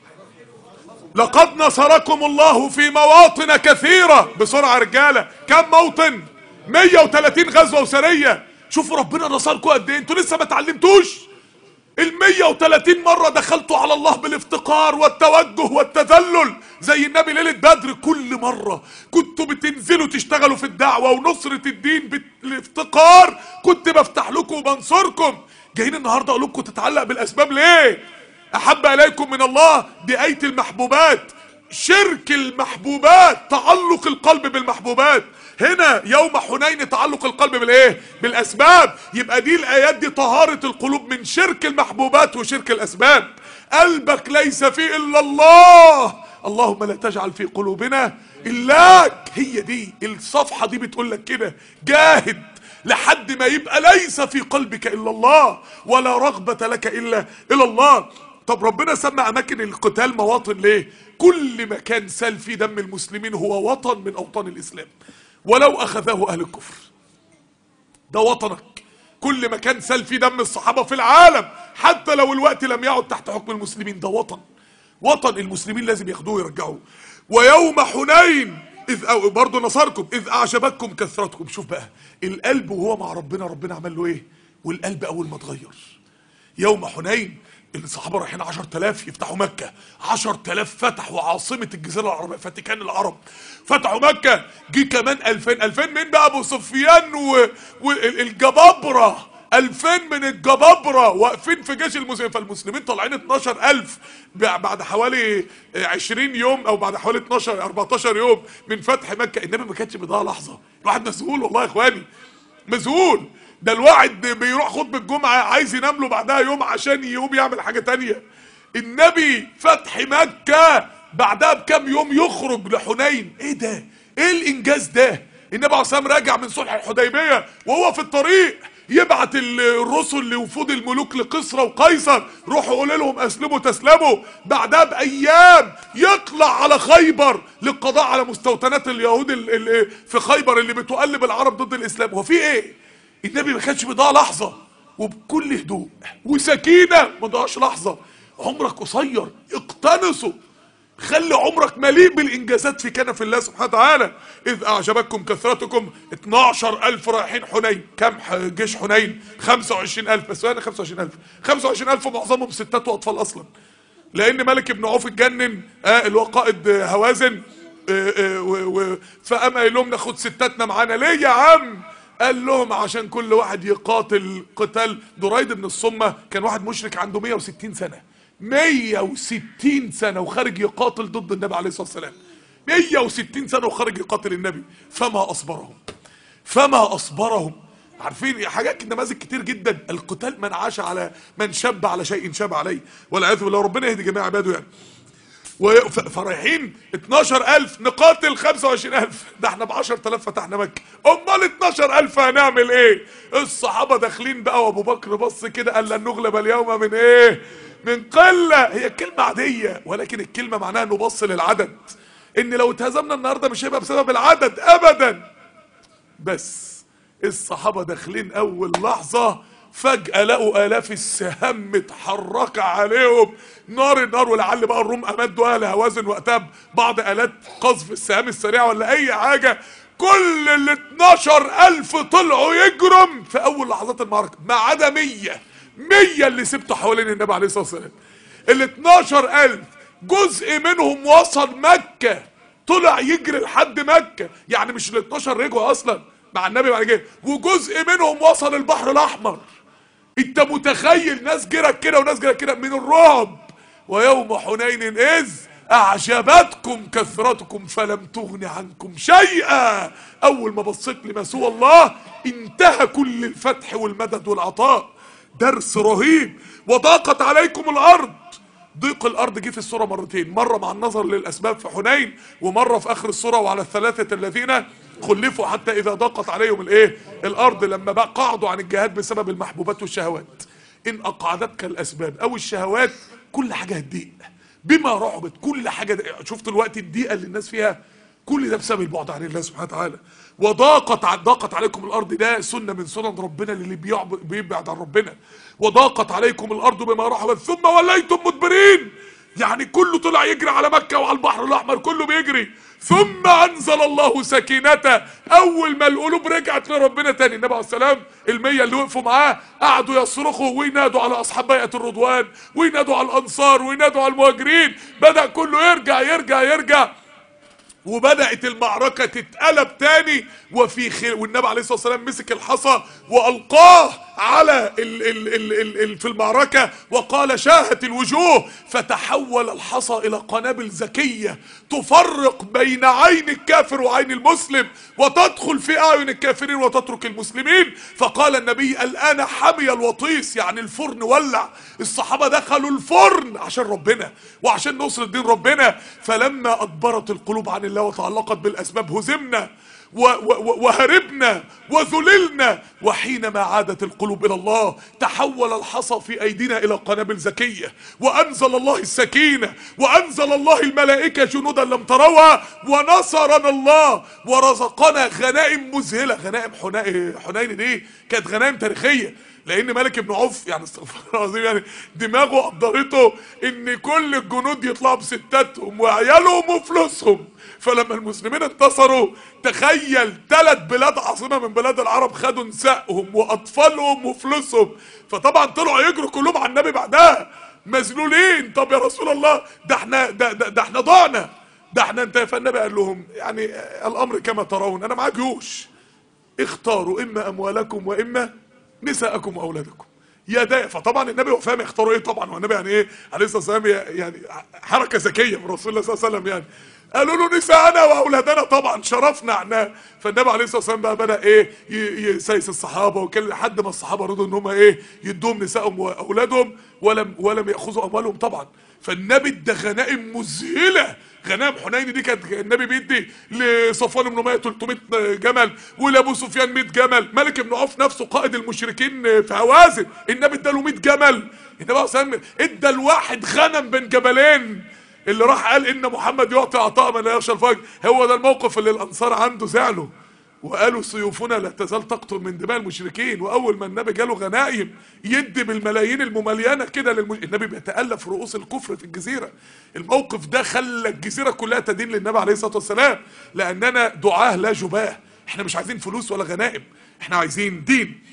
لقد نصركم الله في مواطن كثيرة. بسرعة يا رجالة، كم موطن؟ 130 غزوة وسرية. شوفوا ربنا نصركم قد ايه. انتوا لسه ما اتعلمتوش؟ ال 130 مرة دخلتوا على الله بالافتقار والتوجه والتذلل زي النبي ليلة بدر. كل مرة كنتوا بتنزلوا تشتغلوا في الدعوة ونصرة الدين بالافتقار كنت بفتح لكم وبنصركم. جايين النهاردة اقول لكم تتعلق بالاسباب ليه؟ احب اليكم من الله، دي آية المحبوبات. شرك المحبوبات، تعلق القلب بالمحبوبات. هنا يوم حنين تعلق القلب بالايه؟ بالاسباب. يبقى دي الايات دي طهارة القلوب من شرك المحبوبات وشرك الاسباب. قلبك ليس فيه الا الله، اللهم لا تجعل في قلوبنا الاك. هي دي الصفحة دي بتقول لك كده، جاهد لحد ما يبقى ليس في قلبك الا الله ولا رغبة لك الا الله. طب ربنا سمى اماكن القتال مواطن ليه؟ كل مكان سال فيه دم المسلمين هو وطن من اوطان الاسلام ولو اخذه اهل الكفر. ده وطنك. كل مكان سال فيه دم الصحابة في العالم حتى لو الوقت لم يعد تحت حكم المسلمين، ده وطن المسلمين لازم ياخدوه ويرجعوه. ويوم حنين اذ برضه نصركم اذ اعجبتكم كثرتكم. شوف بقى القلب وهو مع ربنا، ربنا عمل له ايه؟ والقلب اول ما اتغير يوم حنين الصحابة رايحين 10,000 يفتحوا مكة. 10,000 فتحوا عاصمة الجزيرة العربية، فاتيكان العرب، فتحوا مكة. جه كمان 2000 مين بقى؟ ابو سفيان والجبابرة. 2000 من الجبابرة واقفين في جيش المسلمين. فالمسلمين طالعين 12,000 بعد حوالي 20 يوم او بعد حوالي 14 يوم من فتح مكة. النبي ما كانش بيضيع لحظة. الواحد مسؤول والله يا اخواني، مسؤول. ده الواحد بيروح خطبة الجمعة عايز ينام له بعدها يوم عشان يقوم يعمل حاجة تانية. النبي فتح مكة بعدها بكام يوم يخرج لحنين. ايه ده؟ ايه الانجاز ده؟ النبي عليه الصلاة والسلام راجع من صلح الحديبية وهو في الطريق يبعت الرسل لوفود الملوك لقسرى وقيصر، روحوا قولوا لهم اسلموا تسلموا. بعدها بايام يطلع على خيبر للقضاء على مستوطنات اليهود اللي في خيبر اللي بتقلب العرب ضد الاسلام. هو في ايه؟ النبي ما كانش بيضيع لحظه، وبكل هدوء وسكينه ما ضيعش لحظه. عمرك قصير، اقتنصوا، خلي عمرك مليء بالانجازات في كنف الله سبحانه وتعالى. اذ اعجبتكم كثرتكم 12,000 رايحين حنين. كم جيش حنين؟ 25,000 بس. انا 25,000 معظمهم ستات واطفال اصلا، لان ملك بن عوف اتجنن اللي هو قائد هوازن. فقام قايل لهم ناخد ستاتنا معانا. ليه يا عم؟ قال لهم عشان كل واحد يقاتل قتال. دريد بن الصمة كان واحد مشرك عنده 160 سنة، 160 سنة وخارج يقاتل ضد النبي عليه الصلاة والسلام. 160 سنة وخارج يقاتل النبي. فما أصبرهم. عارفين حاجات نماذج كتير جدا. القتال من شب على شيء شاب عليه والعياذ بالله. ربنا يهدي جميع عباده يعني. فرايحين 12,000 نقاتل 25,000. ده احنا ب10,000 فتحنا مكة، امال 12,000 هنعمل ايه؟ الصحابة داخلين بقى وابو بكر بص كده قال لن نغلب اليوم من ايه؟ من قلة. هي كلمة عادية ولكن الكلمة معناها انه بص للعدد، ان لو اتهزمنا النهاردة مش هيبقى بسبب العدد ابدا. بس الصحابة داخلين اول لحظة فجأة لقوا آلاف السهام متحركة عليهم، نار. ولعل بقى الروم أمدوا أهل هوازن وقتها بعض آلات قذف السهام السريعة ولا أي حاجة. كل ال 12,000 طلعوا يجرم في أول لحظات المعركة ما عدا 100 اللي سبتوا حوالين النبي عليه الصلاة والسلام. ال 12,000 جزء منهم وصل مكة، طلع يجري لحد مكة. يعني مش ال 12 رجعوا أصلا مع النبي بعد كده، وجزء منهم وصل البحر الأحمر. انت متخيل ناس جرت كده وناس جرت كده من الرعب. ويوم حنين إذ أعجبتكم كثرتكم فلم تغن عنكم شيئا. أول ما بصيت لما سوى الله انتهى كل الفتح والمدد والعطاء. درس رهيب. وضاقت عليكم الأرض. ضيق الأرض جه في السورة مرتين، مرة مع النظر للأسباب في حنين، ومرة في آخر السورة وعلى الثلاثة الذين خلفوا حتى اذا ضاقت عليهم الايه الارض، لما بقى قعدوا عن الجهاد بسبب المحبوبات والشهوات. ان اقعدتك الاسباب او الشهوات كل حاجه هتضيق بما رعبت، كل حاجه شفت الوقت الضيقه اللي الناس فيها، كل ده بسبب البعد عن الله سبحانه وتعالى. ضاقت عليكم الارض، ده سنه من سنن ربنا اللي بيبعد عن ربنا. وضاقت عليكم الارض بما رحبت ثم وليتم مدبرين، يعني كله طلع يجري على مكه وعلى البحر الاحمر، كله بيجري. ثم انزل الله سكينته، اول ما القلوب رجعت لربنا تاني، النبي عليه السلام ال100 اللي وقفوا معاه قعدوا يصرخوا وينادوا على اصحاب بيعه الرضوان، وينادوا على الانصار، وينادوا على المهاجرين، بدأ كله يرجع يرجع يرجع، وبدأت المعركة تتقلب تاني. والنبي عليه الصلاة والسلام مسك الحصى وألقاه على في المعركة وقال شاهت الوجوه، فتحول الحصى إلى قنابل ذكية تفرق بين عين الكافر وعين المسلم، وتدخل في أعين الكافرين وتترك المسلمين. فقال النبي الآن حمي الوطيس، يعني الفرن ولع، الصحابة دخلوا الفرن عشان ربنا وعشان نصر الدين ربنا. فلما أدبرت القلوب عن الله وتعلقت بالأسباب هزمنا وهربنا وذللنا. وحينما عادت القلوب إلى الله تحول الحصى في أيدينا إلى قنابل ذكية، وأنزل الله السكينة، وأنزل الله الملائكة جنودا لم تروها، ونصرنا الله ورزقنا غنائم مذهلة. غنائم حنين دي كانت غنائم تاريخية، لان مالك بن عوف يعني استغفر الله العظيم يعني دماغه قدرته ان كل الجنود يطلعوا بستاتهم وعيالهم وفلوسهم. فلما المسلمين انتصروا تخيل 3 بلاد عاصمه من بلاد العرب خدوا نسائهم واطفالهم وفلوسهم. فطبعا طلعوا يجروا كلهم على النبي بعدها مذلولين. طب يا رسول الله ده احنا ضعنا، ده احنا انت. فالنبي قال لهم يعني الامر كما ترون، انا معاك جيوش، اختاروا اما اموالكم واما نساءكم واولادكم يا ده. فطبعا النبي هو فاهم يختاروا ايه طبعا، والنبي يعني ايه عليه الصلاه والسلام يعني حركه ذكيه من رسول الله صلى الله عليه وسلم. يعني قالوا له نساءنا واولادنا، طبعا شرفنا عنها. فالنبي عليه الصلاه والسلام بقى بدا ايه يسايس الصحابه، وكان لحد ما الصحابه رضوا ان هم ايه يدوهم نسائهم واولادهم، ولم ياخذوا اموالهم طبعا. فالنبي ادى غنائم مذهله. غنائم حنين دي كانت النبي بيدي لصفوان بن اميه 300 جمل، ولابو سفيان 100 جمل. مالك بن عوف نفسه قائد المشركين في هوازن النبي اداله 100 جمل. النبي عليه الصلاه والسلام ادى الواحد غنم بين جبلين. اللي راح قال ان محمد يعطي عطاء من لا يخشى الفجر، هو ده الموقف اللي الانصار عنده زعلوا وقالوا سيوفنا لا تزال تقطر من دماء المشركين. واول ما النبي جاله غنائم يدي بالملايين المملينه كده النبي بيتالف رؤوس الكفر في الجزيره. الموقف ده خلى الجزيره كلها تدين للنبي عليه الصلاه والسلام، لاننا دعاه لا جباه، احنا مش عايزين فلوس ولا غنائم، احنا عايزين دين.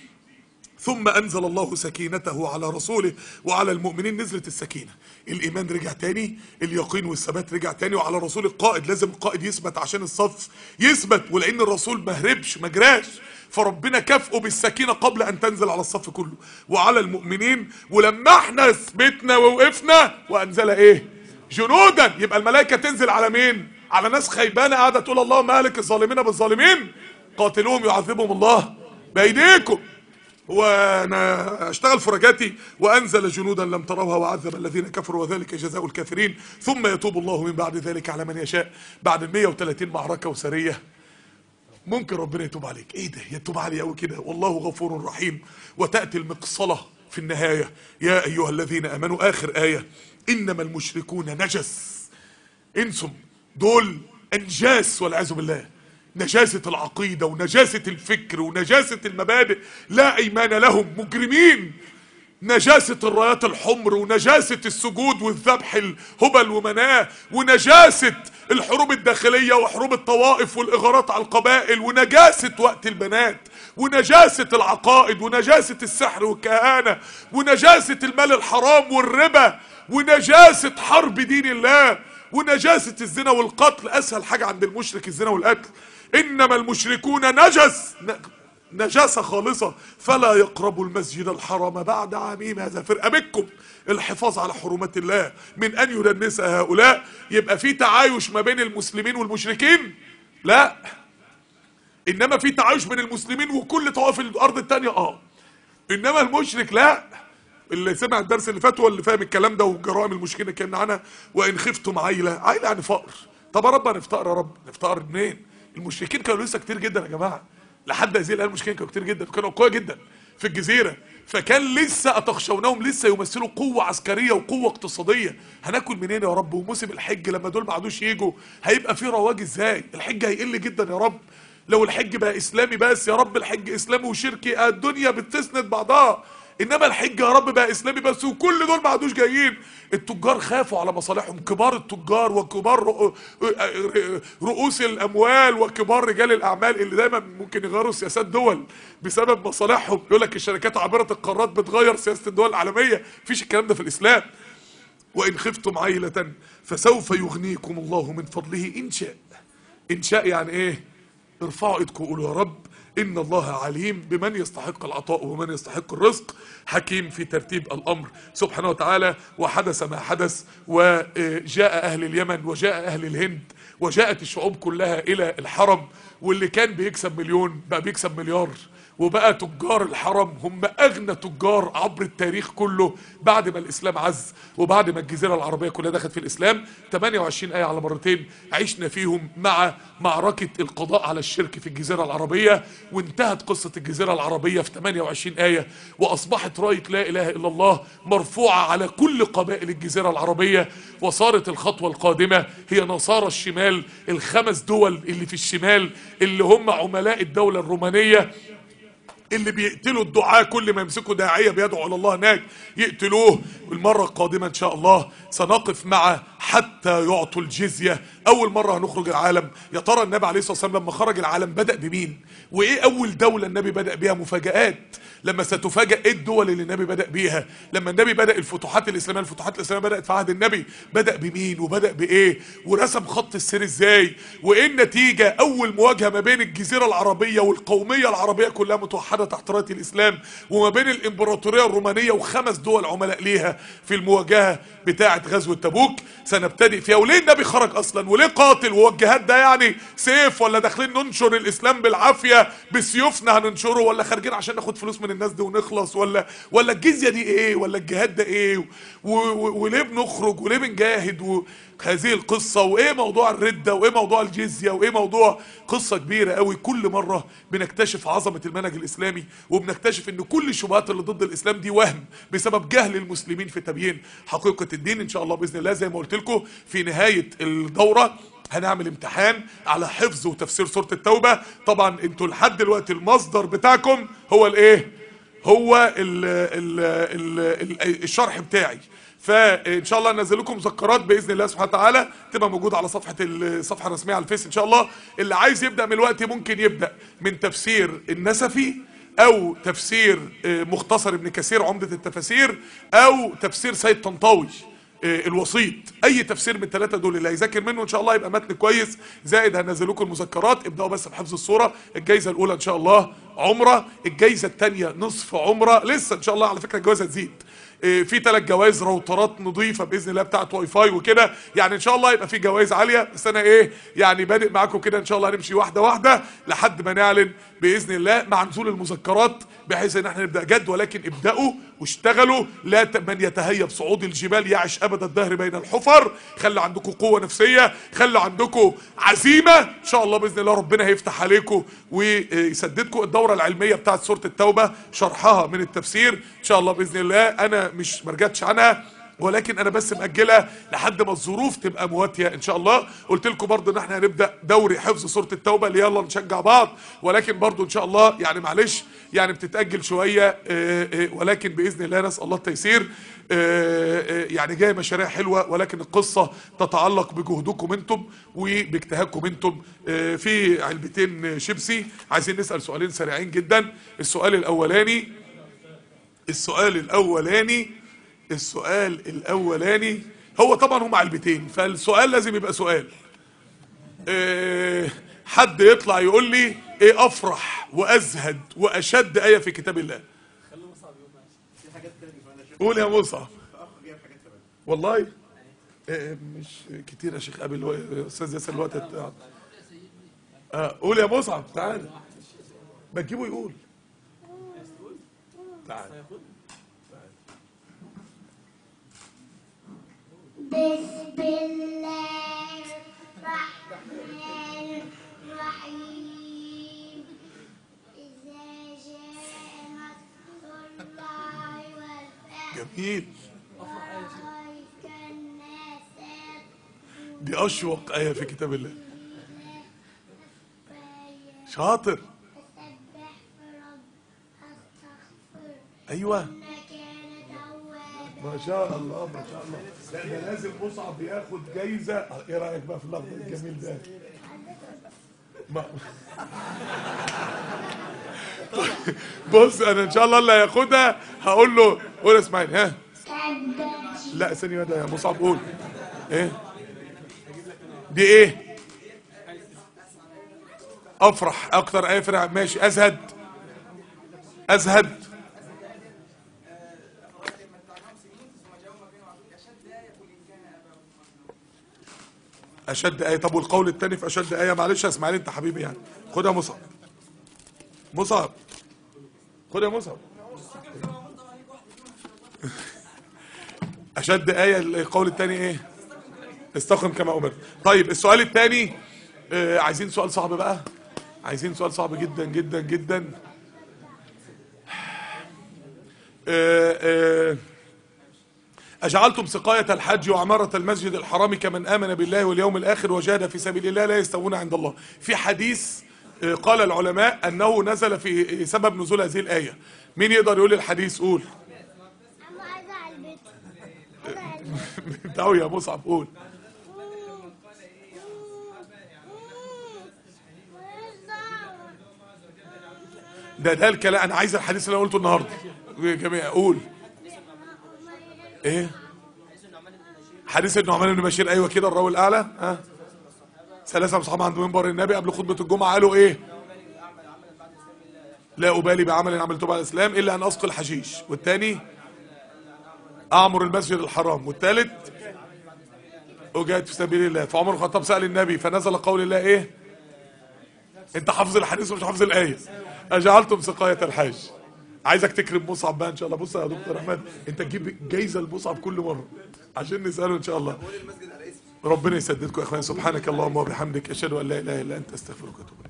ثم انزل الله سكينته على رسوله وعلى المؤمنين. نزلت السكينه، الايمان رجع تاني، اليقين والثبات رجع تاني. وعلى رسول القائد، لازم القائد يثبت عشان الصف يثبت، ولان الرسول ما هربش ما جراش، فربنا كافئه بالسكينه قبل ان تنزل على الصف كله. وعلى المؤمنين، ولما احنا ثبتنا ووقفنا وانزل ايه جنودا، يبقى الملائكه تنزل على مين؟ على ناس خيبانه قاعده تقول اللهم اهلك الظالمين بالظالمين قاتلوهم يعذبهم الله بايديكم. وانا اشتغل فرجاتي. وانزل جنودا لم تروها وعذب الذين كفروا وذلك جزاء الكافرين ثم يتوب الله من بعد ذلك على من يشاء. بعد 130 معركه وسريه ممكن ربنا يتوب عليك. ايه ده يتوب علي قوي كده؟ والله غفور رحيم. وتاتي المقصله في النهايه، يا ايها الذين امنوا، اخر ايه، انما المشركون نجس. انسم دول انجاس والعياذ بالله، نجاسة العقيدة ونجاسة الفكر ونجاسة المبادئ، لا ايمان لهم، مجرمين. نجاسة الرايات الحمر، ونجاسة السجود والذبح الهبل ومناه، ونجاسة الحروب الداخلية وحروب الطوائف والاغارات على القبائل، ونجاسة وقت البنات، ونجاسة العقائد، ونجاسة السحر والكهانة، ونجاسة المال الحرام والربا، ونجاسة حرب دين الله، ونجاسة الزنا والقتل. اسهل حاجة عند المشرك الزنا والقتل. انما المشركون نجس، نجاسة خالصة، فلا يقربوا المسجد الحرام بعد عامهم هذا. في رقبتكم الحفاظ على حرمات الله من ان يدنس هؤلاء. يبقى في تعايش ما بين المسلمين والمشركين؟ لا، انما في تعايش بين المسلمين وكل طوائف الارض التانية. انما المشرك لا. اللي سمع الدرس اللي فات هو اللي فاهم الكلام ده، وجرائم المشركين اللي اتكلمنا عنها. وان خفتم عيله، عيله يعني فقر. طب يا رب نفتقر، يا رب نفتقر منين؟ المشركين كانوا لسه كتير جدا يا جماعه، لحد هذه الان المشركين كانوا كتير جدا، كانوا قويه جدا في الجزيره، فكان لسه اتخشونهم، لسه يمثلوا قوه عسكريه وقوه اقتصاديه. هناكل منين يا رب؟ وموسم الحج لما دول ما عادوش يجوا هيبقى في رواج ازاي؟ الحج هيقل جدا يا رب. لو الحج بقى اسلامي بس يا رب، الحج اسلامي وشركي، الدنيا بتسند بعضها. انما الحج يا رب بقى اسلامي بس وكل دول ما عادوش جايين. التجار خافوا على مصالحهم، كبار التجار وكبار رؤوس الاموال وكبار رجال الاعمال اللي دايما ممكن يغيروا سياسات دول بسبب مصالحهم. يقول لك الشركات عابره القارات بتغير سياسه الدول العالميه، مفيش الكلام ده في الاسلام. وان خفتم عيله فسوف يغنيكم الله من فضله ان شاء. ان شاء يعني ايه؟ ارفعوا ايدكم وقولوا يا رب إن الله عليم بمن يستحق العطاء ومن يستحق الرزق، حكيم في ترتيب الأمر سبحانه وتعالى. وحدث ما حدث، وجاء أهل اليمن وجاء أهل الهند وجاءت الشعوب كلها إلى الحرم، واللي كان بيكسب مليون بقى بيكسب مليار، وبقى تجار الحرم هم أغنى تجار عبر التاريخ كله بعد ما الإسلام عز وبعد ما الجزيرة العربية كلها دخلت في الإسلام. 28 آية على مرتين عشنا فيهم مع معركة القضاء على الشرك في الجزيرة العربية، وانتهت قصة الجزيرة العربية في 28 آية، وأصبحت راية لا إله إلا الله مرفوعة على كل قبائل الجزيرة العربية. وصارت الخطوة القادمة هي نصارى الشمال، الخمس دول اللي في الشمال اللي هم عملاء الدولة الرومانية، اللي بيقتلوا الدعاء، كل ما يمسكوا داعية بيدعو الى الله هناك يقتلوه. المرة القادمة ان شاء الله سنقف مع حتى يعطوا الجزية. اول مرة هنخرج العالم. يا ترى النبي عليه الصلاة والسلام لما خرج العالم بدأ بمين؟ وايه اول دولة النبي بدأ بيها؟ مفاجآت لما ستفاجأ ايه الدول اللي النبي بدأ بيها. لما النبي بدأ الفتوحات الاسلامية، الفتوحات الاسلامية بدأت في عهد النبي، بدأ بمين وبدأ بايه ورسم خط السير ازاي، وايه النتيجة؟ اول مواجهة ما بين الجزيرة العربية والقومية العربية كلها متوحدة تحت راية الاسلام، وما بين الامبراطورية الرومانية وخمس دول عملاء ليها في المواجهة بتاعة غزوة تبوك سنبتدئ فيها. وليه النبي خرج اصلا؟ وليه قاتل؟ وهو الجهاد ده يعني سيف؟ ولا داخلين ننشر الاسلام بالعافية بسيوفنا هننشره؟ ولا خارجين عشان ناخد فلوس من الناس دي ونخلص؟ ولا الجزية دي ايه؟ ولا الجهاد ده ايه؟ وليه بنخرج وليه بنجاهد؟ هذه القصة، وايه موضوع الردة، وايه موضوع الجزية، وايه موضوع قصة كبيرة قوي. كل مرة بنكتشف عظمة المنهج الاسلامي، وبنكتشف ان كل الشبهات اللي ضد الاسلام دي وهم بسبب جهل المسلمين في تبيين حقيقة الدين. ان شاء الله باذن الله زي ما قلت لكم في نهاية الدورة هنعمل امتحان على حفظ وتفسير سورة التوبة. طبعا انتوا لحد دلوقتي المصدر بتاعكم هو الايه؟ هو الشرح بتاعي، فان شاء الله انزل لكم مذكرات باذن الله سبحانه وتعالى تبقى موجوده على الصفحه الرسميه على الفيس ان شاء الله. اللي عايز يبدا من الوقت ممكن يبدا من تفسير النسفي، او تفسير مختصر ابن كثير عمدة التفاسير، او تفسير سيد طنطاوي الوسيط. اي تفسير من الثلاثه دول اللي هيذاكر منه ان شاء الله يبقى متن كويس. زائد هنزل لكم المذكرات. ابداوا بس بحفظ الصوره. الجائزه الاولى ان شاء الله عمره، الجائزه الثانيه نصف عمره، لسه ان شاء الله على فكره الجوائز هتزيد. في 3 جوائز راوترات نظيفه باذن الله بتاعت واي فاي وكده، يعني ان شاء الله يبقى في جوائز عاليه. بس انا ايه يعني بادئ معاكم كده، ان شاء الله هنمشي واحده واحده لحد ما نعلن باذن الله مع نزول المذكرات، بحيث ان احنا نبدا جد. ولكن ابداوا واشتغلوا. لا من يتهيب صعود الجبال يعش ابد الدهر بين الحفر. خلوا عندكم قوه نفسيه، خلوا عندكم عزيمه، ان شاء الله باذن الله ربنا هيفتح عليكم ويسددكم. الدوره العلميه بتاعت سوره التوبه شرحها من التفسير ان شاء الله باذن الله، انا مش مرجعتش عنها، ولكن انا بس مأجلها لحد ما الظروف تبقى مواتيه ان شاء الله. قلت لكم برضو ان احنا هنبدا دوري حفظ سوره التوبه اللي يلا نشجع بعض، ولكن برضو ان شاء الله يعني معلش يعني بتتاجل شويه، ولكن باذن الله نسال الله التيسير. يعني جايه مشاريع حلوه، ولكن القصه تتعلق بجهدكم انتم وباجتهادكم انتم. في علبتين شيبسي، عايزين نسال سؤالين سريعين جدا. السؤال الاولاني هو طبعا هم علبتين، فالسؤال لازم يبقى سؤال. حد يطلع يقول لي ايه افرح وازهد واشد ايه في كتاب الله؟ قول يا مصعب. والله مش كتير يا شيخ. قبل استاذ ياسر الوقت قول يا مصعب. تعال ما تجيبه يقول. تعال. بسم الله الرحمن الرحيم. جميل. دي اشوق ايه في كتاب الله. شاطر. ايوه ما شاء الله ما شاء الله. لا ده لازم مصعب ياخد جايزه. ايه رايك بقى في اللفظ الجميل ده؟ بص انا ان شاء الله اللي هياخدها هقول له قول يا اسماعيل. ها لا ثانيه واحده يا مصعب قول. ايه دي ايه؟ افرح اكتر ايه فرح. ماشي. ازهد. ازهد. اشد ايه. طب والقول الثاني في اشد ايه؟ معلش يا اسماعيل انت حبيبي يعني. خد يا مصعب. مصعب خد يا مصعب. اشد ايه القول الثاني ايه؟ استقم كما امرت. طيب السؤال الثاني عايزين سؤال صعب بقى. عايزين سؤال صعب جدا جدا جدا. أجعلتم سقاية الحج وعمارة المسجد الحرام كمن آمن بالله واليوم الآخر وجاهد في سبيل الله لا يستوون عند الله. في حديث قال العلماء أنه نزل في سبب نزول هذه الآية. مين يقدر يقول الحديث؟ قول. تعالوا يا مصعب قول. ده الكلام. أنا عايز الحديث اللي أنا قلته النهارده يا جماعة. قول. ايه حديث النعمان بن بشير. ايوه كده الراوي الاعلى. ها ثلاثه اصحاب عند منبر النبي قبل خطبه الجمعه قالوا ايه؟ لا ابالي بعمل عملته بعد الاسلام الا ان اسقي الحشيش. والثاني اعمر المسجد الحرام. والثالث اجاهد في سبيل الله. فعمر الخطاب سال النبي فنزل قول الله ايه؟ انت حافظ الحديث ومش حافظ الايه. اجعلتم سقايه الحاج. عايزك تكرم مصعب بقى ان شاء الله. بص يا دكتور احمد انت تجيب جايزه لمصعب كل مره عشان نساله ان شاء الله. ربنا يسددكم يا اخوان. سبحانك اللهم وبحمدك اشهد ان لا اله الا انت استغفرك واتوب اليك.